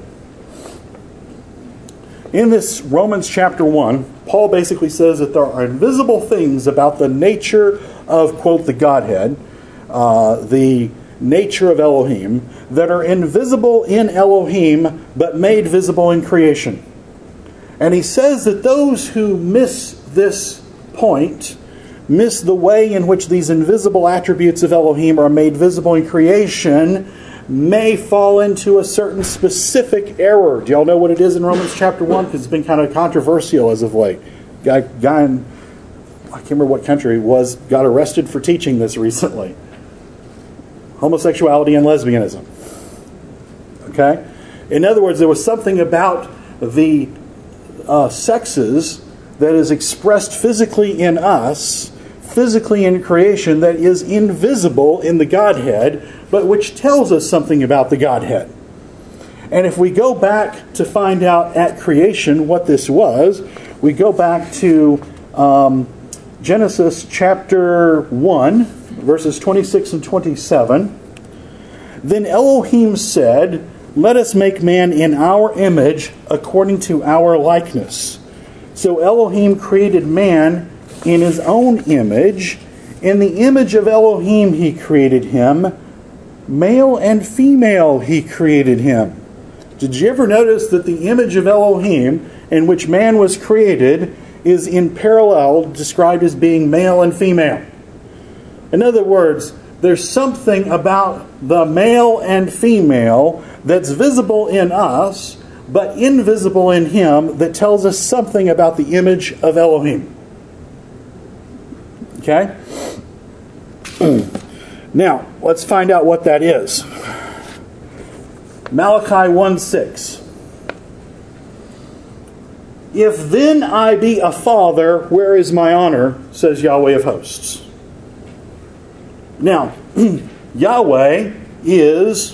A: In this Romans chapter one, Paul basically says that there are invisible things about the nature of, quote, the Godhead, uh, the nature of Elohim, that are invisible in Elohim, but made visible in creation. And he says that those who miss this point, miss the way in which these invisible attributes of Elohim are made visible in creation, may fall into a certain specific error. Do y'all know what it is in Romans chapter one? Because it's been kind of controversial as of late. Guy, guy in, I can't remember what country it was, got arrested for teaching this recently. Homosexuality and lesbianism. Okay? In other words, there was something about the uh, sexes that is expressed physically in us, physically in creation, that is invisible in the Godhead, but which tells us something about the Godhead. And if we go back to find out at creation what this was, we go back to um, Genesis chapter one, verses twenty-six and twenty-seven. Then Elohim said, "Let us make man in our image, according to our likeness." So Elohim created man in his own image. In the image of Elohim he created him. Male and female he created him. Did you ever notice that the image of Elohim in which man was created is in parallel described as being male and female? In other words, there's something about the male and female that's visible in us, but invisible in him, that tells us something about the image of Elohim. Okay? Now, let's find out what that is. Malachi one six. "If then I be a father, where is my honor? Says Yahweh of hosts." Now, Yahweh is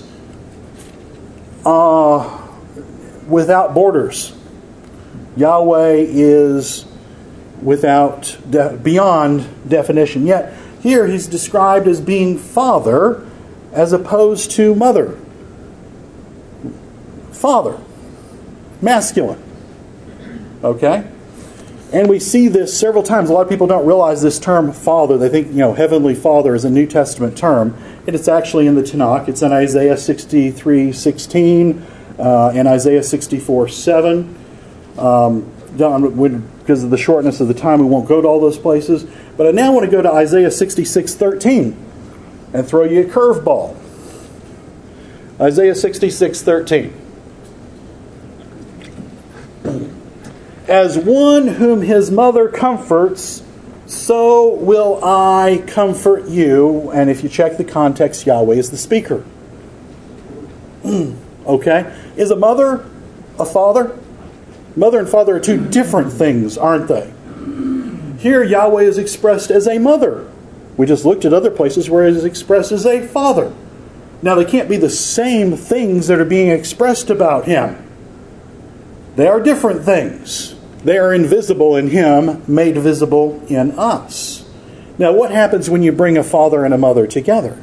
A: uh, without borders. Yahweh is without de- beyond definition. Yet here he's described as being father as opposed to mother. Father, masculine. Okay? And we see this several times. A lot of people don't realize this term father. They think, you know, heavenly father is a New Testament term. And it's actually in the Tanakh. It's in Isaiah sixty-three sixteen uh, and Isaiah sixty-four seven. Um, because of the shortness of the time, we won't go to all those places. But I now want to go to Isaiah sixty-six thirteen and throw you a curveball. Isaiah sixty-six thirteen. "As one whom his mother comforts, so will I comfort you." And if you check the context, Yahweh is the speaker. Okay? Is a mother a father? Mother and father are two different things, aren't they? Here, Yahweh is expressed as a mother. We just looked at other places where it is expressed as a father. Now, they can't be the same things that are being expressed about him. They are different things. They are invisible in him, made visible in us. Now, what happens when you bring a father and a mother together?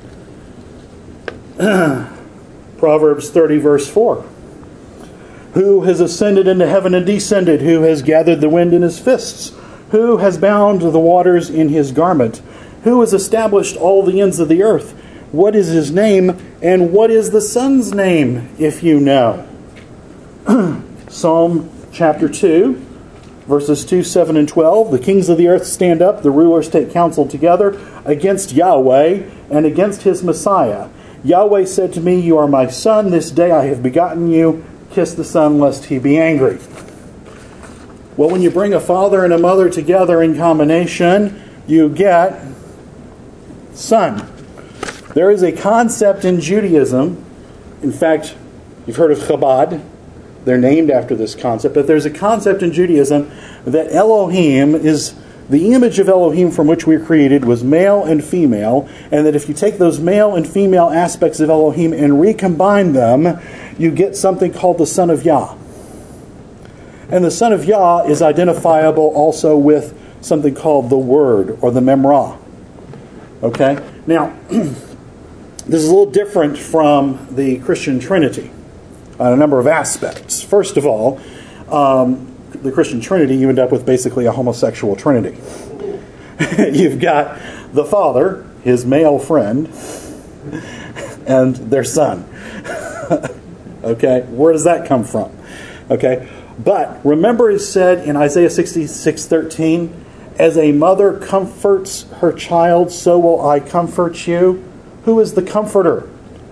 A: Proverbs thirty, verse four. Who has ascended into heaven and descended? Who has gathered the wind in his fists? Who has bound the waters in his garment? Who has established all the ends of the earth? What is his name? And what is the Son's name, if you know? Psalm chapter two, verses two, seven, and twelve. The kings of the earth stand up, the rulers take counsel together against Yahweh and against his Messiah. Yahweh said to me, you are my son, this day I have begotten you. Kiss the son, lest he be angry. Well, when you bring a father and a mother together in combination, you get son. There is a concept in Judaism. In fact, you've heard of Chabad. They're named after this concept. But there's a concept in Judaism that Elohim is the image of Elohim from which we were created was male and female. And that if you take those male and female aspects of Elohim and recombine them, you get something called the Son of Yah. And the Son of Yah is identifiable also with something called the Word or the Memra. Okay? Now, this is a little different from the Christian Trinity on a number of aspects. First of all, um, the Christian Trinity, you end up with basically a homosexual Trinity. You've got the Father, his male friend, and their son. Okay? Where does that come from? Okay? But remember it said in Isaiah sixty-six thirteen, as a mother comforts her child, so will I comfort you. Who is the comforter?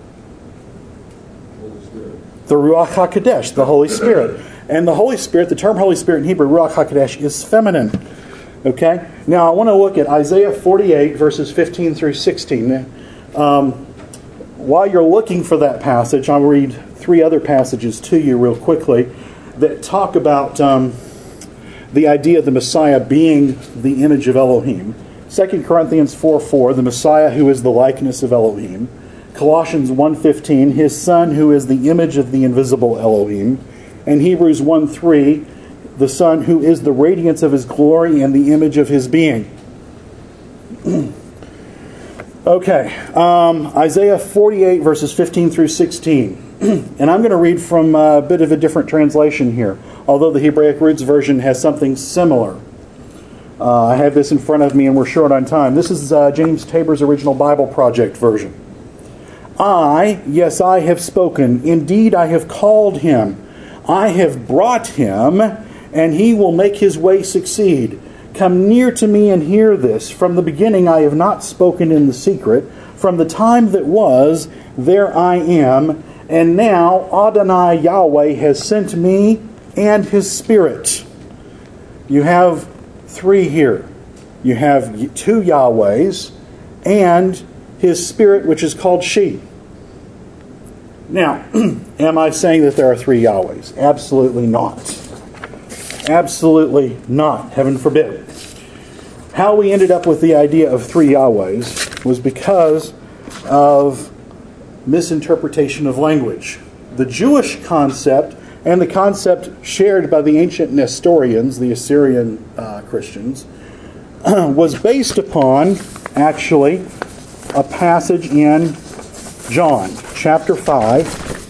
A: The Ruach HaKodesh, the Holy Spirit. And the Holy Spirit, the term Holy Spirit in Hebrew, Ruach HaKodesh, is feminine. Okay? Now I want to look at Isaiah forty-eight, verses fifteen through sixteen. Um, while you're looking for that passage, I'll read three other passages to you real quickly that talk about um, the idea of the Messiah being the image of Elohim. Second Corinthians four four, the Messiah who is the likeness of Elohim. Colossians one fifteen, his Son who is the image of the invisible Elohim. And Hebrews one three, the Son who is the radiance of his glory and the image of his being. Okay, um, Isaiah forty-eight, verses fifteen through sixteen. And I'm going to read from a bit of a different translation here, although the Hebraic Roots version has something similar. Uh, I have this in front of me and we're short on time. This is uh, James Tabor's Original Bible Project version. I, yes, I have spoken. Indeed, I have called him. I have brought him, and he will make his way succeed. Come near to me and hear this. From the beginning I have not spoken in the secret. From the time that was, there I am. And now Adonai Yahweh has sent me and his Spirit. You have three here. You have two Yahwehs and his Spirit, which is called she. Now, am I saying that there are three Yahwehs? Absolutely not. Absolutely not. Heaven forbid. How we ended up with the idea of three Yahwehs was because of misinterpretation of language. The Jewish concept and the concept shared by the ancient Nestorians, the Assyrian uh, Christians, was based upon, actually, a passage in John chapter five.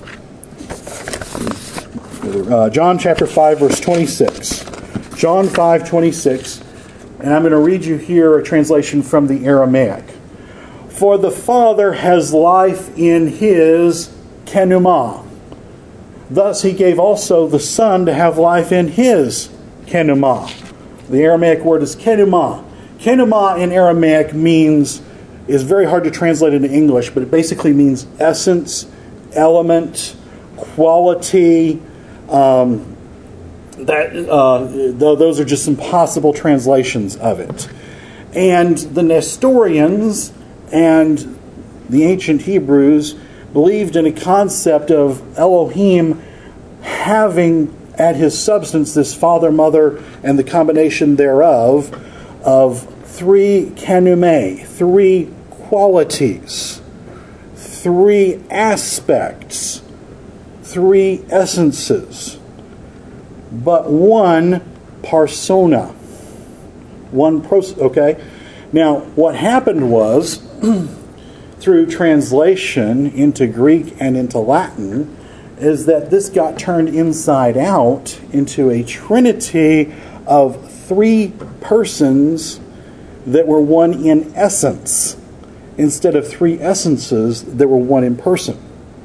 A: Uh, John chapter five, verse twenty-six. John five, twenty-six. And I'm going to read you here a translation from the Aramaic. For the Father has life in his kenumah. Thus he gave also the Son to have life in his kenumah. The Aramaic word is kenumah. Kenumah in Aramaic means, is very hard to translate into English, but it basically means essence, element, quality. Um, that uh, th- those are just some possible translations of it. And the Nestorians and the ancient Hebrews believed in a concept of Elohim having at his substance, this Father, Mother, and the combination thereof, of three kanume, three qualities, three aspects, three essences, but one persona. One pros. Okay? Now, what happened was, through translation into Greek and into Latin, is that this got turned inside out into a trinity of three persons that were one in essence, instead of three essences that were one in person.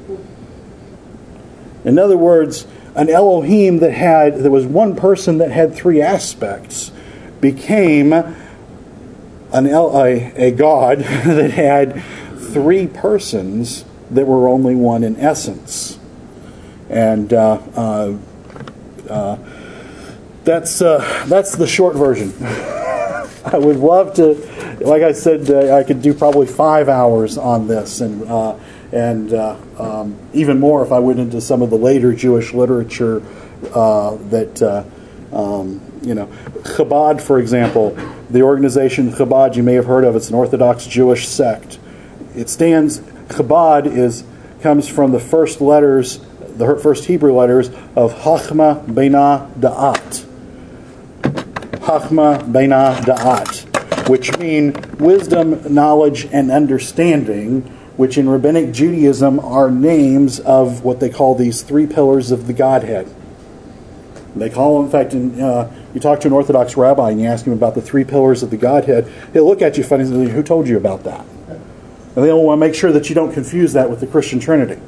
A: In other words, an Elohim that had there was one person that had three aspects became an El, a, a God that had three persons that were only one in essence. And uh, uh, uh, that's uh, that's the short version. I would love to, like I said, uh, I could do probably five hours on this, and uh, and uh, um, even more if I went into some of the later Jewish literature uh, that, uh, um, you know, Chabad, for example, the organization Chabad, you may have heard of, it's an Orthodox Jewish sect. It stands, Chabad is comes from the first letters, the first Hebrew letters of Chachma, Binah, Da'at. Chachma, Binah, Da'at, which mean wisdom, knowledge, and understanding, which in Rabbinic Judaism are names of what they call these three pillars of the Godhead. They call them, in fact, in, uh, you talk to an Orthodox rabbi and you ask him about the three pillars of the Godhead, he'll look at you funny and say, who told you about that? And they'll want to make sure that you don't confuse that with the Christian Trinity.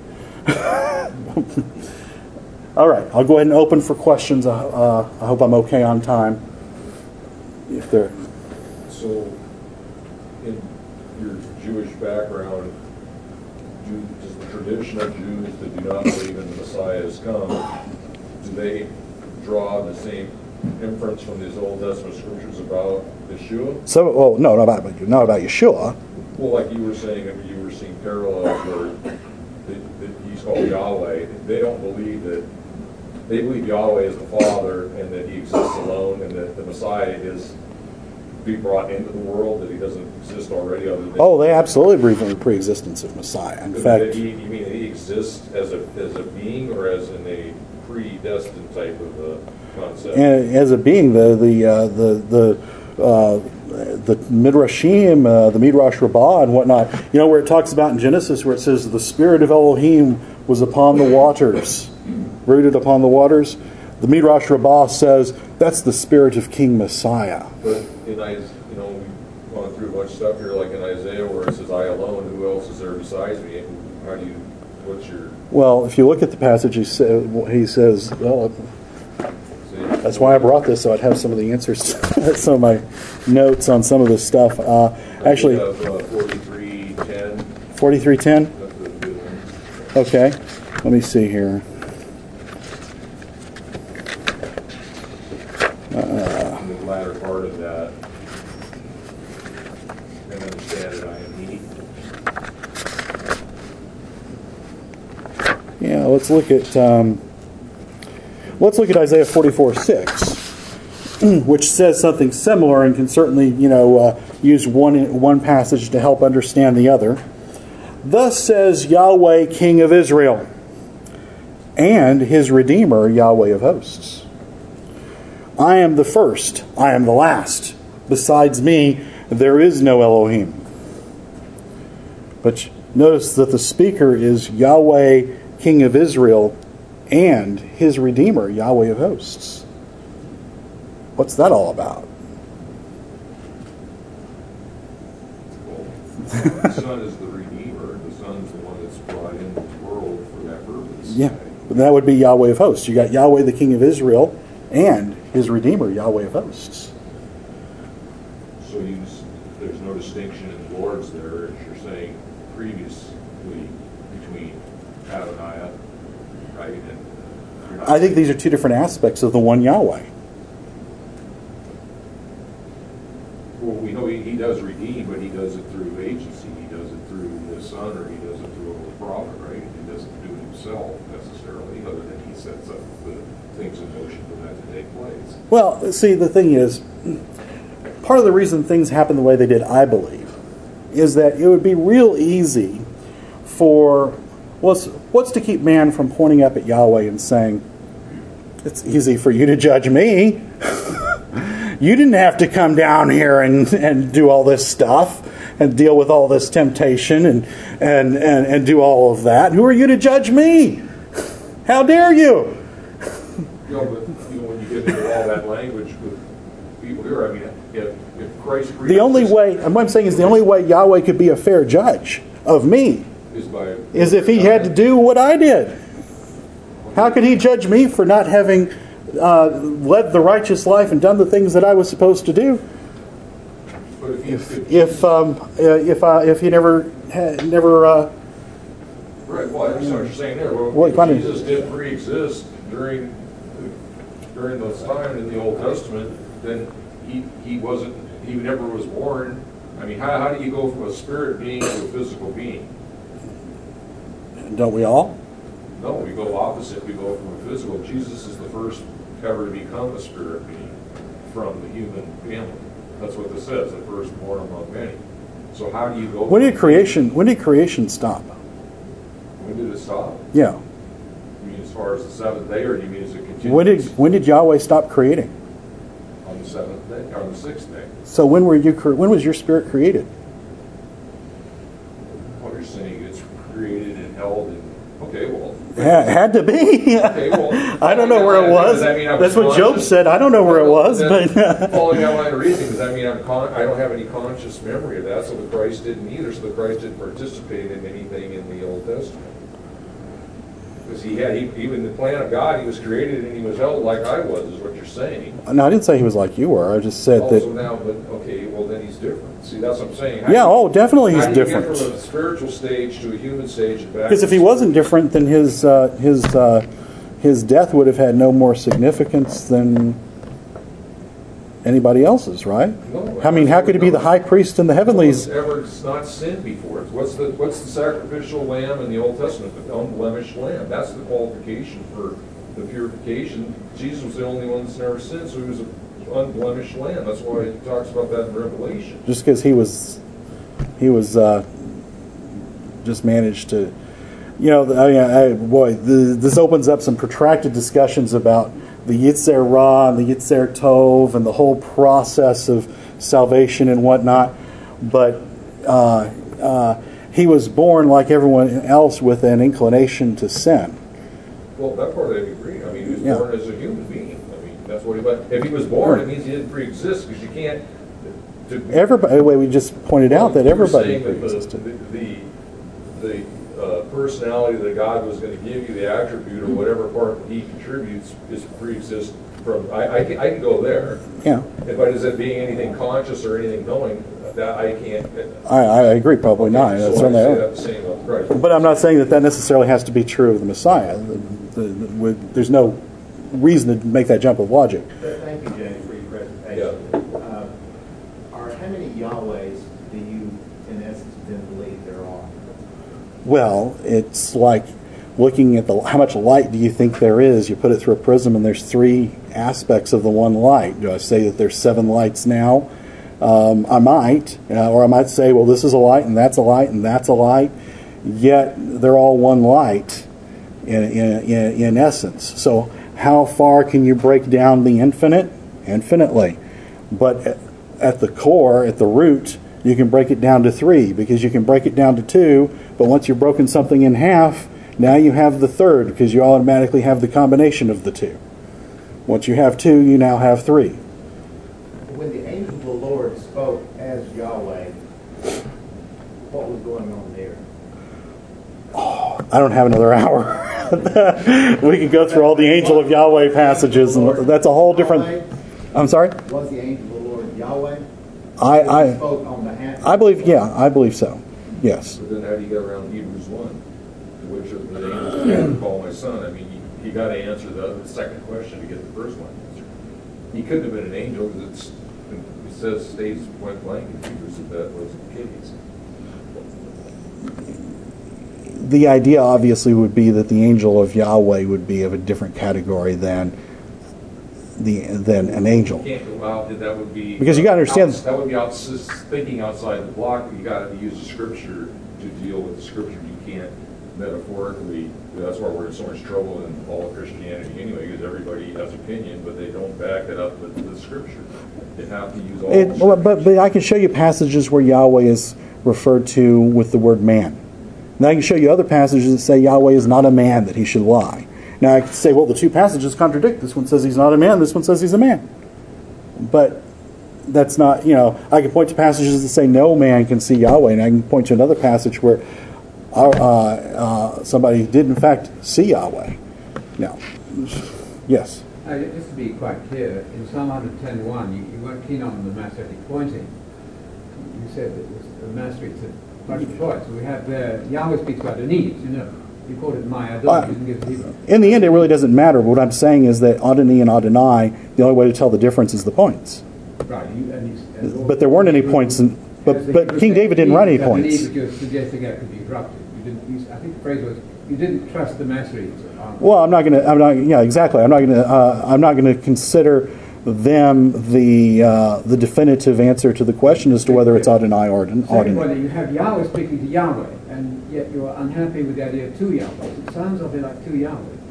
A: All right, I'll go ahead and open for questions. Uh, I hope I'm okay on time. If there.
E: So, in your Jewish background, do, does the tradition of Jews that do not believe in the Messiah has come, do they draw the same inference from these Old Testament scriptures about Yeshua?
A: So, well, no, not about not about Yeshua.
E: Well, like you were saying, I mean, you were seeing parallels where that, that he's called Yahweh. They don't believe that. They believe Yahweh is the Father and that he exists alone, and that the Messiah is be brought into the world, that he doesn't exist already other than...
A: Oh, they absolutely believe in the pre-existence of Messiah. In fact...
E: He, you mean that he exists as a as a being or as in a predestined type of a concept?
A: And as a being, the the uh, the the uh, the Midrashim, uh, the Midrash Rabbah and whatnot, you know, where it talks about in Genesis, where it says the Spirit of Elohim was upon the waters, rooted upon the waters. The Midrash Rabbah says that's the spirit of King Messiah.
E: But in Isaiah, you know, we've gone through a bunch of stuff here, like in Isaiah, where it says, "I alone, who else is there besides me?" How do you? What's your?
A: Well, if you look at the passage, he, say, he says, "Well, that's why I brought this, so I'd have some of the answers, some of my notes on some of this stuff." Uh, actually,
E: have, uh, forty-three ten.
A: Forty-three ten.
E: That's a good one.
A: Okay, let me see here.
E: In the latter part of that, and understand that I am He.
A: Yeah, let's look at um, let's look at Isaiah forty-four six, which says something similar and can certainly, you know, uh, use one one passage to help understand the other. Thus says Yahweh, King of Israel, and His Redeemer, Yahweh of hosts. I am the first, I am the last. Besides me, there is no Elohim. But notice that the speaker is Yahweh, King of Israel, and His Redeemer, Yahweh of hosts. What's that all about?
E: Well, the Son is the Redeemer. The Son's the one that's brought into the world for that purpose.
A: Yeah, but that would be Yahweh of hosts. You got Yahweh, the King of Israel, and His Redeemer, Yahweh of hosts.
E: So you, there's no distinction in lords there, as you're saying previously, between Adonai, right? And you're not
A: I think these are two different aspects of the one Yahweh.
E: Well, we know he, he does redeem, but he does it through agency. He does it through his Son, or he does it through a prophet, right? He doesn't do it himself necessarily, other than he sets up the things in motion for that to take place.
A: Well, see, the thing is, part of the reason things happen the way they did, I believe, is that it would be real easy for, what's, what's to keep man from pointing up at Yahweh and saying, it's easy for you to judge me. You didn't have to come down here and, and do all this stuff and deal with all this temptation and, and, and, and do all of that. Who are you to judge me? How dare you?
E: You know, but you know, when you get into all that language with people here, I mean, if, if Christ...
A: The only way, what I'm saying is the only way Yahweh could be a fair judge of me
E: is, by,
A: is if he had to do what I did. How could he judge me for not having uh, led the righteous life and done the things that I was supposed to do?
E: But if he,
A: If if um, uh, if uh, if he never had, never uh,
E: right, well, I understand what you're saying there. Well,
A: What
E: if
A: kind of-
E: Jesus did pre-exist during during this time in the Old Testament, then he he wasn't he never was born. I mean, how how do you go from a spirit being to a physical being?
A: don't we all?
E: No, we go opposite. We go from a physical. Jesus is the first ever to become a spirit being from the human family. That's what this says, the firstborn among many. So how do you go?
A: When did creation? When did creation stop?
E: When did it stop?
A: Yeah.
E: You mean as far as the seventh day, or do you mean as it continues?
A: When did when did Yahweh stop creating?
E: On the seventh day, or on the sixth day?
A: So when were you? cre- When was your spirit created?
E: What you're saying, it's created and held in. Okay, well.
A: Ha- had to be.
E: Okay, well.
A: I don't know where it was.
E: Does that mean I'm
A: That's what Job
E: conscious?
A: said. I don't know where it was,
E: Then,
A: but
E: following that line of reasoning, does that mean I'm con- I don't have any conscious memory of that? So the Christ didn't either. So the Christ didn't participate in anything in the Old Testament. Because he had, he, even the plan of God, he was created and he was held like I was, is what you're saying.
A: no, I didn't say he was like you were. I just said
E: Also
A: that.
E: now, but okay, well then he's different. See, that's what I'm saying. How
A: Yeah.
E: do you-
A: Oh, definitely he's
E: how do you
A: different.
E: get from a spiritual stage to a human stage and back?
A: Because if
E: to
A: he
E: the
A: wasn't
E: spiritual-
A: different, then his uh, his uh, his death would have had no more significance than anybody else's, right?
E: No,
A: I mean, how could he be the high priest in the heavenlies?
E: No one's ever not sinned before. What's the what's the sacrificial lamb in the Old Testament? The unblemished lamb. That's the qualification for the purification. Jesus was the only one that's never sinned, so he was an unblemished lamb. That's why he talks about that in Revelation.
A: Just because he was he was uh, just managed to, you know, I mean, I, boy, the, this opens up some protracted discussions about the Yitzer Ra and the Yitzer Tov and the whole process of salvation and whatnot. But uh, uh, he was born like everyone else with an inclination to sin.
E: Well, that part I agree. I mean, he was
A: Yeah.
E: born as a human being. I mean, that's what he was. If he was born, it means he didn't pre-exist, because you can't. To,
A: Everybody, way we just pointed out that
E: You were
A: everybody
E: saying that
A: pre-existed.
E: The, the, the uh, personality that God was going to give you, the attribute or whatever part that He contributes, is pre-exist from. I, I, can, I can go there.
A: Yeah,
E: But is it being anything conscious or anything knowing? That I can't.
A: I, I agree. Probably not.
E: So
A: That's
E: I
A: certainly
E: say
A: not.
E: that the same about Christ.
A: But I'm not saying that that necessarily has to be true of the Messiah. The, the, the, with- there's no reason to make that jump of logic.
B: Thank you, Jenny, for your presentation. Uh, Are, how many Yahwehs do you, in essence, then believe there are?
A: Well, it's like looking at the how much light do you think there is? You put it through a prism, and there's three aspects of the one light. Do I say that there's seven lights now? Um, I might, uh, or I might say, well, this is a light, and that's a light, and that's a light. Yet they're all one light in in, in, in essence. So how far can you break down the infinite? Infinitely. But at, at the core, at the root, you can break it down to three, because you can break it down to two, but once you've broken something in half, now you have the third, because you automatically have the combination of the two. Once you have two, you now have three.
B: When the angel of the Lord spoke as Yahweh, what was going on there?
A: I don't have another hour. We could go through all the angel of Yahweh passages, and that's a whole different... I'm sorry?
B: Was the angel of the Lord Yahweh?
A: I,
B: He
A: I,
B: spoke on behalf.
A: I believe, yeah, I believe so. Yes.
E: But then how do you get around Hebrews one, which is the angels can call my son? I mean, you, you got to answer the, the second question to get the first one answered. He couldn't have been an angel, because it's, it says, states point blank in Hebrews that that was the case.
A: the idea obviously would be that the angel of Yahweh would be of a different category than the than an angel.
F: You can't go out, that would be...
A: Because you got to understand...
F: Out, that would be out, thinking outside the block. You got to use the scripture to deal with the scripture. You can't metaphorically... That's why we're in so much trouble in all of Christianity anyway, because everybody has opinion, but they don't back it up with the scripture. They have to use all
A: It,
F: the
A: well, but, but I can show you passages where Yahweh is referred to with the word man. And I can show you other passages that say Yahweh is not a man that he should lie. Now I could say, well, the two passages contradict. This one says he's not a man, this one says he's a man. But that's not, you know, I can point to passages that say no man can see Yahweh, and I can point to another passage where uh, uh, somebody did in fact see Yahweh. Now, yes?
G: Uh, just to be quite clear, in Psalm one ten one, you, you weren't keen on the Masoretic pointing. You said that it was the Masoretic said bunch of points. So we have there, Yahweh speaks about the needs, you know. You called it my Adonai, you didn't give Hebrew.
A: In the end, it really doesn't matter. What I'm saying is that Adonai and Adonai, the only way to tell the difference is the points.
G: Right. You, and you, and
A: But there weren't any points, in, but but King David didn't write any points.
G: But you're suggesting that could be corrupted. You didn't. You, I think the phrase was you didn't trust the Masoretes.
A: Well, I'm not going to. I'm not. Yeah, exactly. I'm not going to. Uh, I'm not going to consider them the uh, the definitive answer to the question as to whether it's Adonai or Adonai.
G: Secondly, you have Yahweh speaking to Yahweh, and yet you're unhappy with the idea of two Yahwehs. It sounds something like two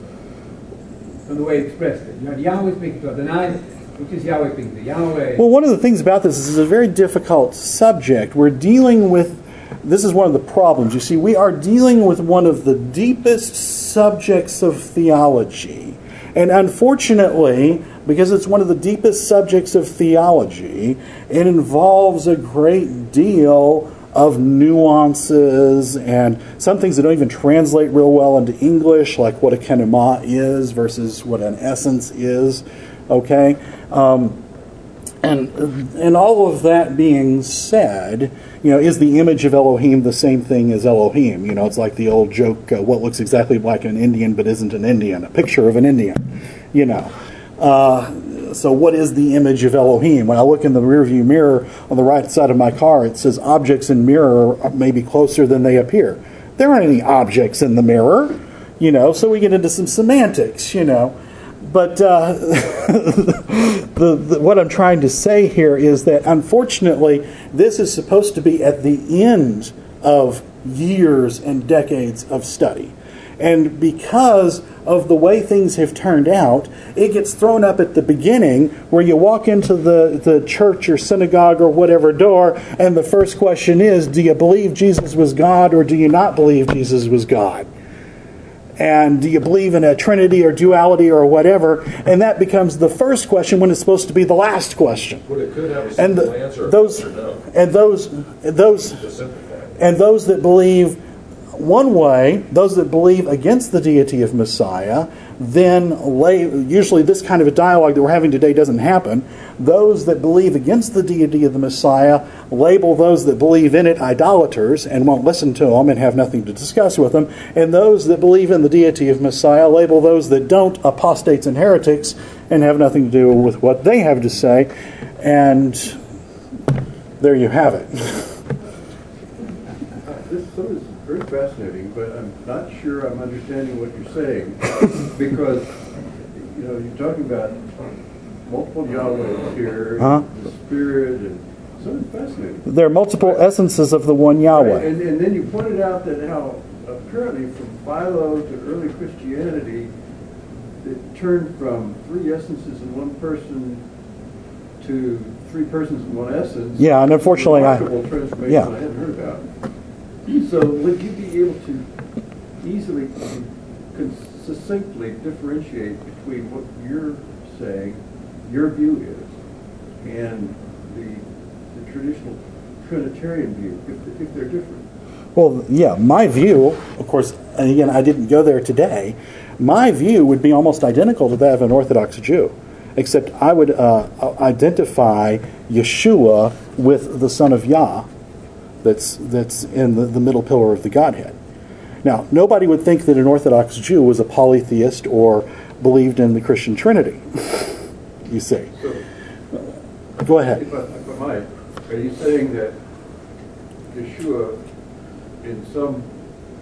G: Yahwehs from the way you expressed it. You had Yahweh speaking to Adonai, which is Yahweh speaking to Yahweh.
A: Well, one of the things about this is it's a very difficult subject. We're dealing with. This is one of the problems. You see, we are dealing with one of the deepest subjects of theology. And unfortunately, because it's one of the deepest subjects of theology, it involves a great deal of nuances and some things that don't even translate real well into English, like what a kenema is versus what an essence is. Okay? Um, and, and all of that being said, you know, is the image of Elohim the same thing as Elohim? You know, it's like the old joke, uh, what looks exactly like an Indian but isn't an Indian, a picture of an Indian, you know. Uh, so what is the image of Elohim? When I look in the rearview mirror on the right side of my car, it says objects in mirror may be closer than they appear. There aren't any objects in the mirror, you know, so we get into some semantics, you know. But uh, the, the, what I'm trying to say here is that, unfortunately, this is supposed to be at the end of years and decades of study. And because of the way things have turned out, it gets thrown up at the beginning where you walk into the, the church or synagogue or whatever door, and the first question is, do you believe Jesus was God or do you not believe Jesus was God? And do you believe in a trinity or duality or whatever? And that becomes the first question when it's supposed to be the last question.
E: But it could have a
A: And
E: simple
A: the,
E: answer.
A: those,
E: No.
A: and those, those,
E: Just simplify it.
A: and those that believe one way, those that believe against the deity of Messiah, then lay, usually this kind of a dialogue that we're having today doesn't happen. Those that believe against the deity of the Messiah label those that believe in it idolaters and won't listen to them and have nothing to discuss with them. And those that believe in the deity of Messiah label those that don't apostates and heretics and have nothing to do with what they have to say. And there you have it.
H: This some of this is very fascinating, but I'm not sure I'm understanding what you're saying because you know you're talking about multiple Yahwehs here,
A: Huh?
H: the Spirit, and so it's fascinating.
A: There are multiple essences of the one Yahweh.
H: Right, and, and then you pointed out that how apparently from Philo to early Christianity, it turned from three essences in one person to three persons in one essence.
A: Yeah, and unfortunately, I-
H: Remarkable transformation
A: yeah.
H: I hadn't heard about. So would you be able to easily, con- succinctly differentiate between what you're saying, your view is, and the, the traditional Trinitarian view, if, if they're different?
A: Well, yeah, my view, of course, and again, I didn't go there today, my view would be almost identical to that of an Orthodox Jew, except I would uh, identify Yeshua with the Son of Yah that's that's in the, the middle pillar of the Godhead. Now, nobody would think that an Orthodox Jew was a polytheist or believed in the Christian Trinity, you see.
H: So,
A: Go ahead.
H: If I, if I might, are you saying that Yeshua, in some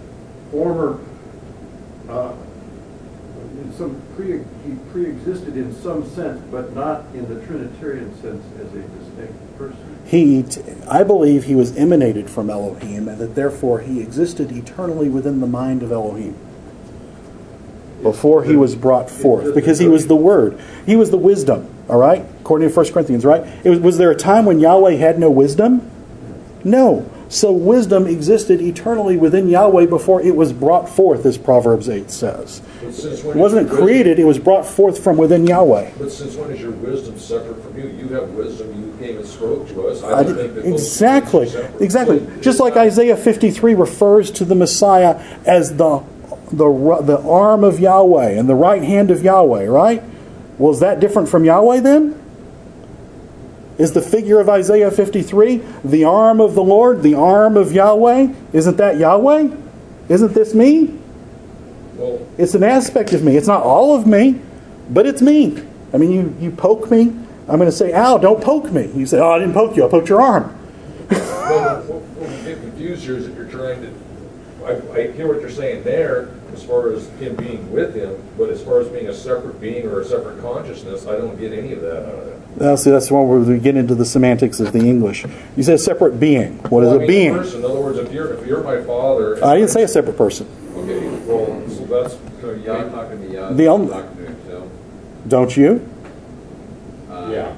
H: former, uh, in some pre, he pre-existed in some sense, but not in the Trinitarian sense as a distinct person.
A: He, I believe he was emanated from Elohim, and that therefore he existed eternally within the mind of Elohim before he was brought forth, because he was the Word. He was the wisdom, all right? According to First Corinthians, right? It was, was there a time when Yahweh had no wisdom? No. So wisdom existed eternally within Yahweh before it was brought forth, as Proverbs eight says.
E: But since
A: It
E: when
A: wasn't
E: is your
A: created, it was brought forth from within Yahweh.
E: wisdom- But since when is your wisdom separate from you? You have wisdom, you came and spoke to us.
A: I
E: I don't
A: did-
E: think that those
A: exactly,
E: things are separate.
A: exactly.
E: So
A: Just
E: it's
A: like
E: not-
A: Isaiah fifty-three refers to the Messiah as the the the arm of Yahweh and the right hand of Yahweh, right? Well, is that different from Yahweh then? Is the figure of Isaiah fifty-three the arm of the Lord, the arm of Yahweh? Isn't that Yahweh? Isn't this me?
E: Well,
A: It's an aspect of me. It's not all of me, but it's me. I mean, you, you poke me, I'm going to say, ow, don't poke me. You say, oh, I didn't poke you, I poked your arm.
E: well, what, what we get confused here is that you're trying to, I, I hear what you're saying there as far as him being with him, but as far as being a separate being or a separate consciousness, I don't get any of that out of it.
A: Now, see, that's one where we get into the semantics of the English. You say a separate being. What is
E: Well, I
A: a
E: mean,
A: being?
E: person, in other words, if you're, if you're my father... and
A: I didn't say a separate person.
E: Okay, well, so that's...
I: So Yah talking to Yah,
A: The only-
I: talking to himself.
A: Don't you?
I: Uh,
E: Yeah.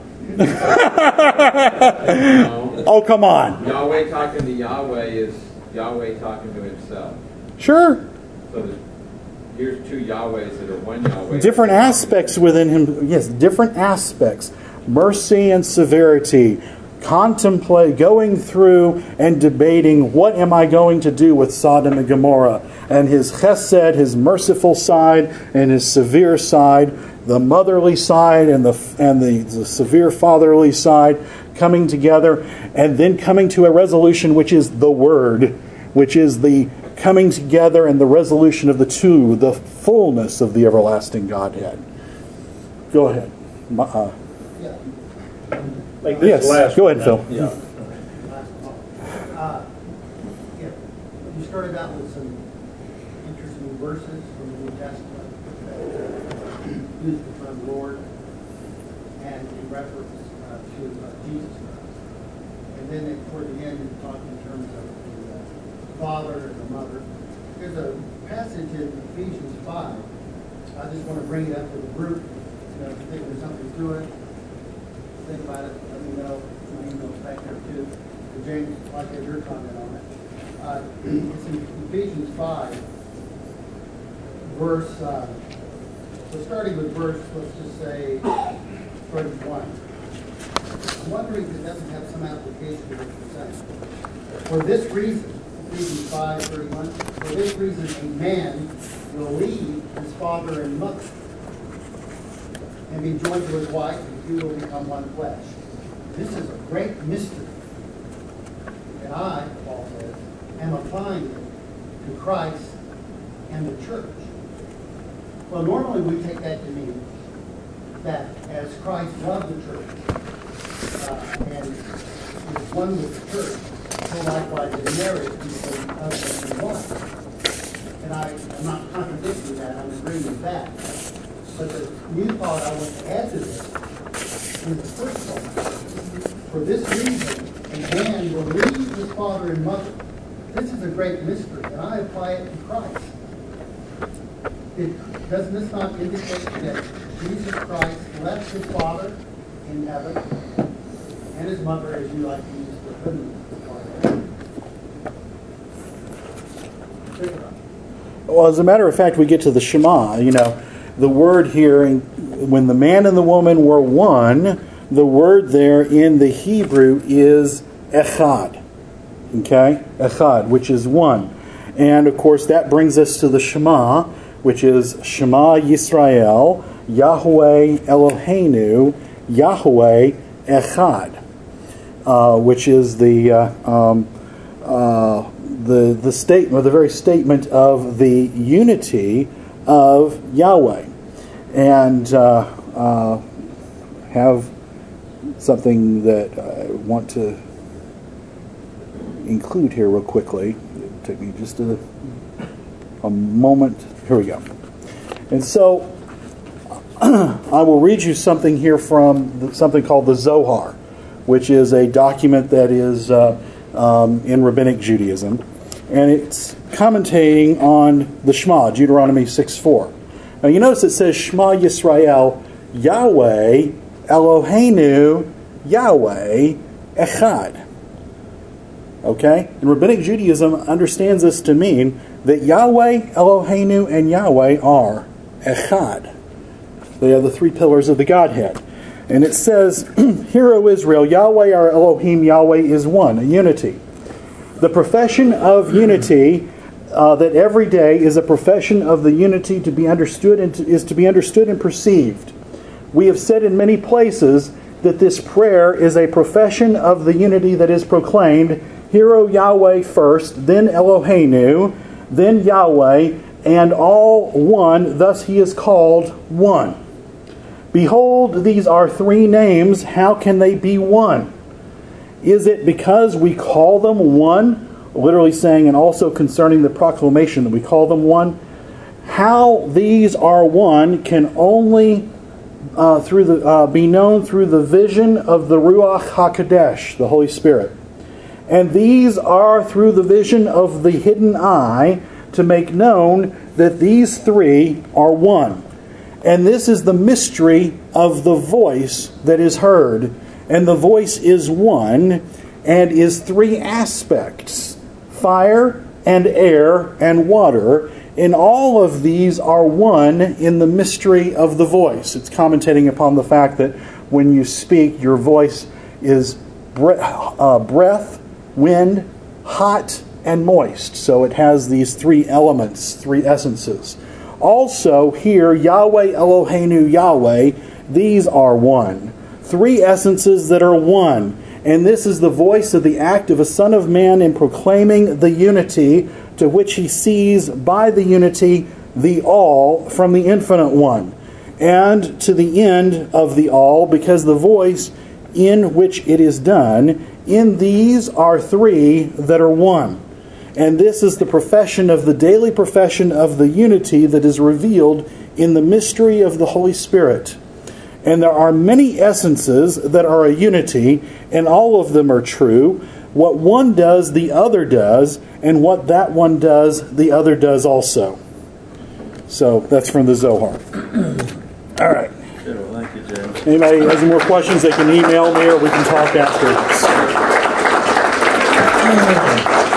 I: no.
A: Oh, come on.
I: Yahweh talking to Yahweh is Yahweh talking to himself.
A: Sure.
I: So there's, here's two Yahwehs that are one Yahweh.
A: Different aspects within him. Yes, different aspects. Mercy and severity. Contemplate, going through and debating, what am I going to do with Sodom and Gomorrah? And his chesed, his merciful side, and his severe side, the motherly side and the and the, the severe fatherly side coming together, and then coming to a resolution, which is the Word, which is the coming together and the resolution of the two, the fullness of the everlasting Godhead. Go ahead. Uh,
J: Like this
A: Yes,
J: last
A: go
J: one,
A: ahead, Phil.
J: Yeah.
K: Uh, yeah, you started out with some interesting verses from the New Testament that uh, use the term Lord and in reference uh, to uh, Jesus Christ. And then at, toward the end, you talked in terms of the uh, father and the mother. There's a passage in Ephesians five. I just want to bring it up to the group. You know, if you think there's something to it, think about it, let me know. My email's back there too. And James, I'd like to have your comment on it. Uh, it's in Ephesians five, verse, uh, so starting with verse, let's just say, thirty-one. I'm wondering if it doesn't have some application to what you're saying. For this reason, Ephesians five, thirty-one, for this reason a man will leave his father and mother and be joined to his wife, and two will become one flesh. This is a great mystery. And I, Paul says, am applying it to Christ and the church. Well, normally we take that to mean that as Christ loved the church uh, and is one with the church, so likewise in marriage between husband and wife. And I am not contradicting that, I'm agreeing with that. But the new thought I want to add to this is the first thought. For this reason, a man will leave his father and mother. This is a great mystery, and I apply it to Christ. It, doesn't this not indicate that Jesus Christ left his father in heaven and his mother, as you like to use the feminine part? Think about it.
A: Well, as a matter of fact, we get to the Shema. You know, the word here, when the man and the woman were one, the word there in the Hebrew is echad. Okay? Echad, which is one. And, of course, that brings us to the Shema, which is Shema Yisrael, Yahweh Eloheinu, Yahweh Echad, uh, which is the uh, um, uh, the the statement, the very statement of the unity of Yahweh, and uh, uh, have something that I want to include here real quickly. It took me just a a moment. Here we go. And so I will read you something here from the, something called the Zohar, which is a document that is uh, um, in Rabbinic Judaism. And it's commentating on the Shema, Deuteronomy six four. Now you notice it says Shema Yisrael, Yahweh Eloheinu, Yahweh Echad. Okay? And Rabbinic Judaism understands this to mean that Yahweh, Eloheinu, and Yahweh are Echad. They are the three pillars of the Godhead. And it says, Hear, O Israel, Yahweh our Elohim, Yahweh is one, a unity. The profession of unity, uh, that every day is a profession of the unity to be understood and to, is to be understood and perceived. We have said in many places that this prayer is a profession of the unity that is proclaimed, Hear, O Yahweh first, then Eloheinu, then Yahweh, and all one, thus he is called one. Behold, these are three names, how can they be one? Is it because we call them one? Literally saying, and also concerning the proclamation that we call them one. How these are one can only uh, through the uh, be known through the vision of the Ruach HaKodesh, the Holy Spirit. And these are through the vision of the hidden eye to make known that these three are one. And this is the mystery of the voice that is heard. And the voice is one and is three aspects: fire and air and water. And all of these are one in the mystery of the voice. It's commentating upon the fact that when you speak, your voice is bre- uh, breath, wind, hot, and moist. So it has these three elements, three essences. Also here, Yahweh, Eloheinu, Yahweh, these are one. Three essences that are one. And this is the voice of the act of a Son of Man in proclaiming the unity to which he sees by the unity the all from the infinite one. And to the end of the all, because the voice in which it is done, in these are three that are one. And this is the profession of the daily profession of the unity that is revealed in the mystery of the Holy Spirit. And there are many essences that are a unity, and all of them are true. What one does, the other does, and what that one does, the other does also. So that's from the Zohar. All right.
J: Good. Well, thank you, James.
A: Anybody has any more questions, they can email me or we can talk afterwards.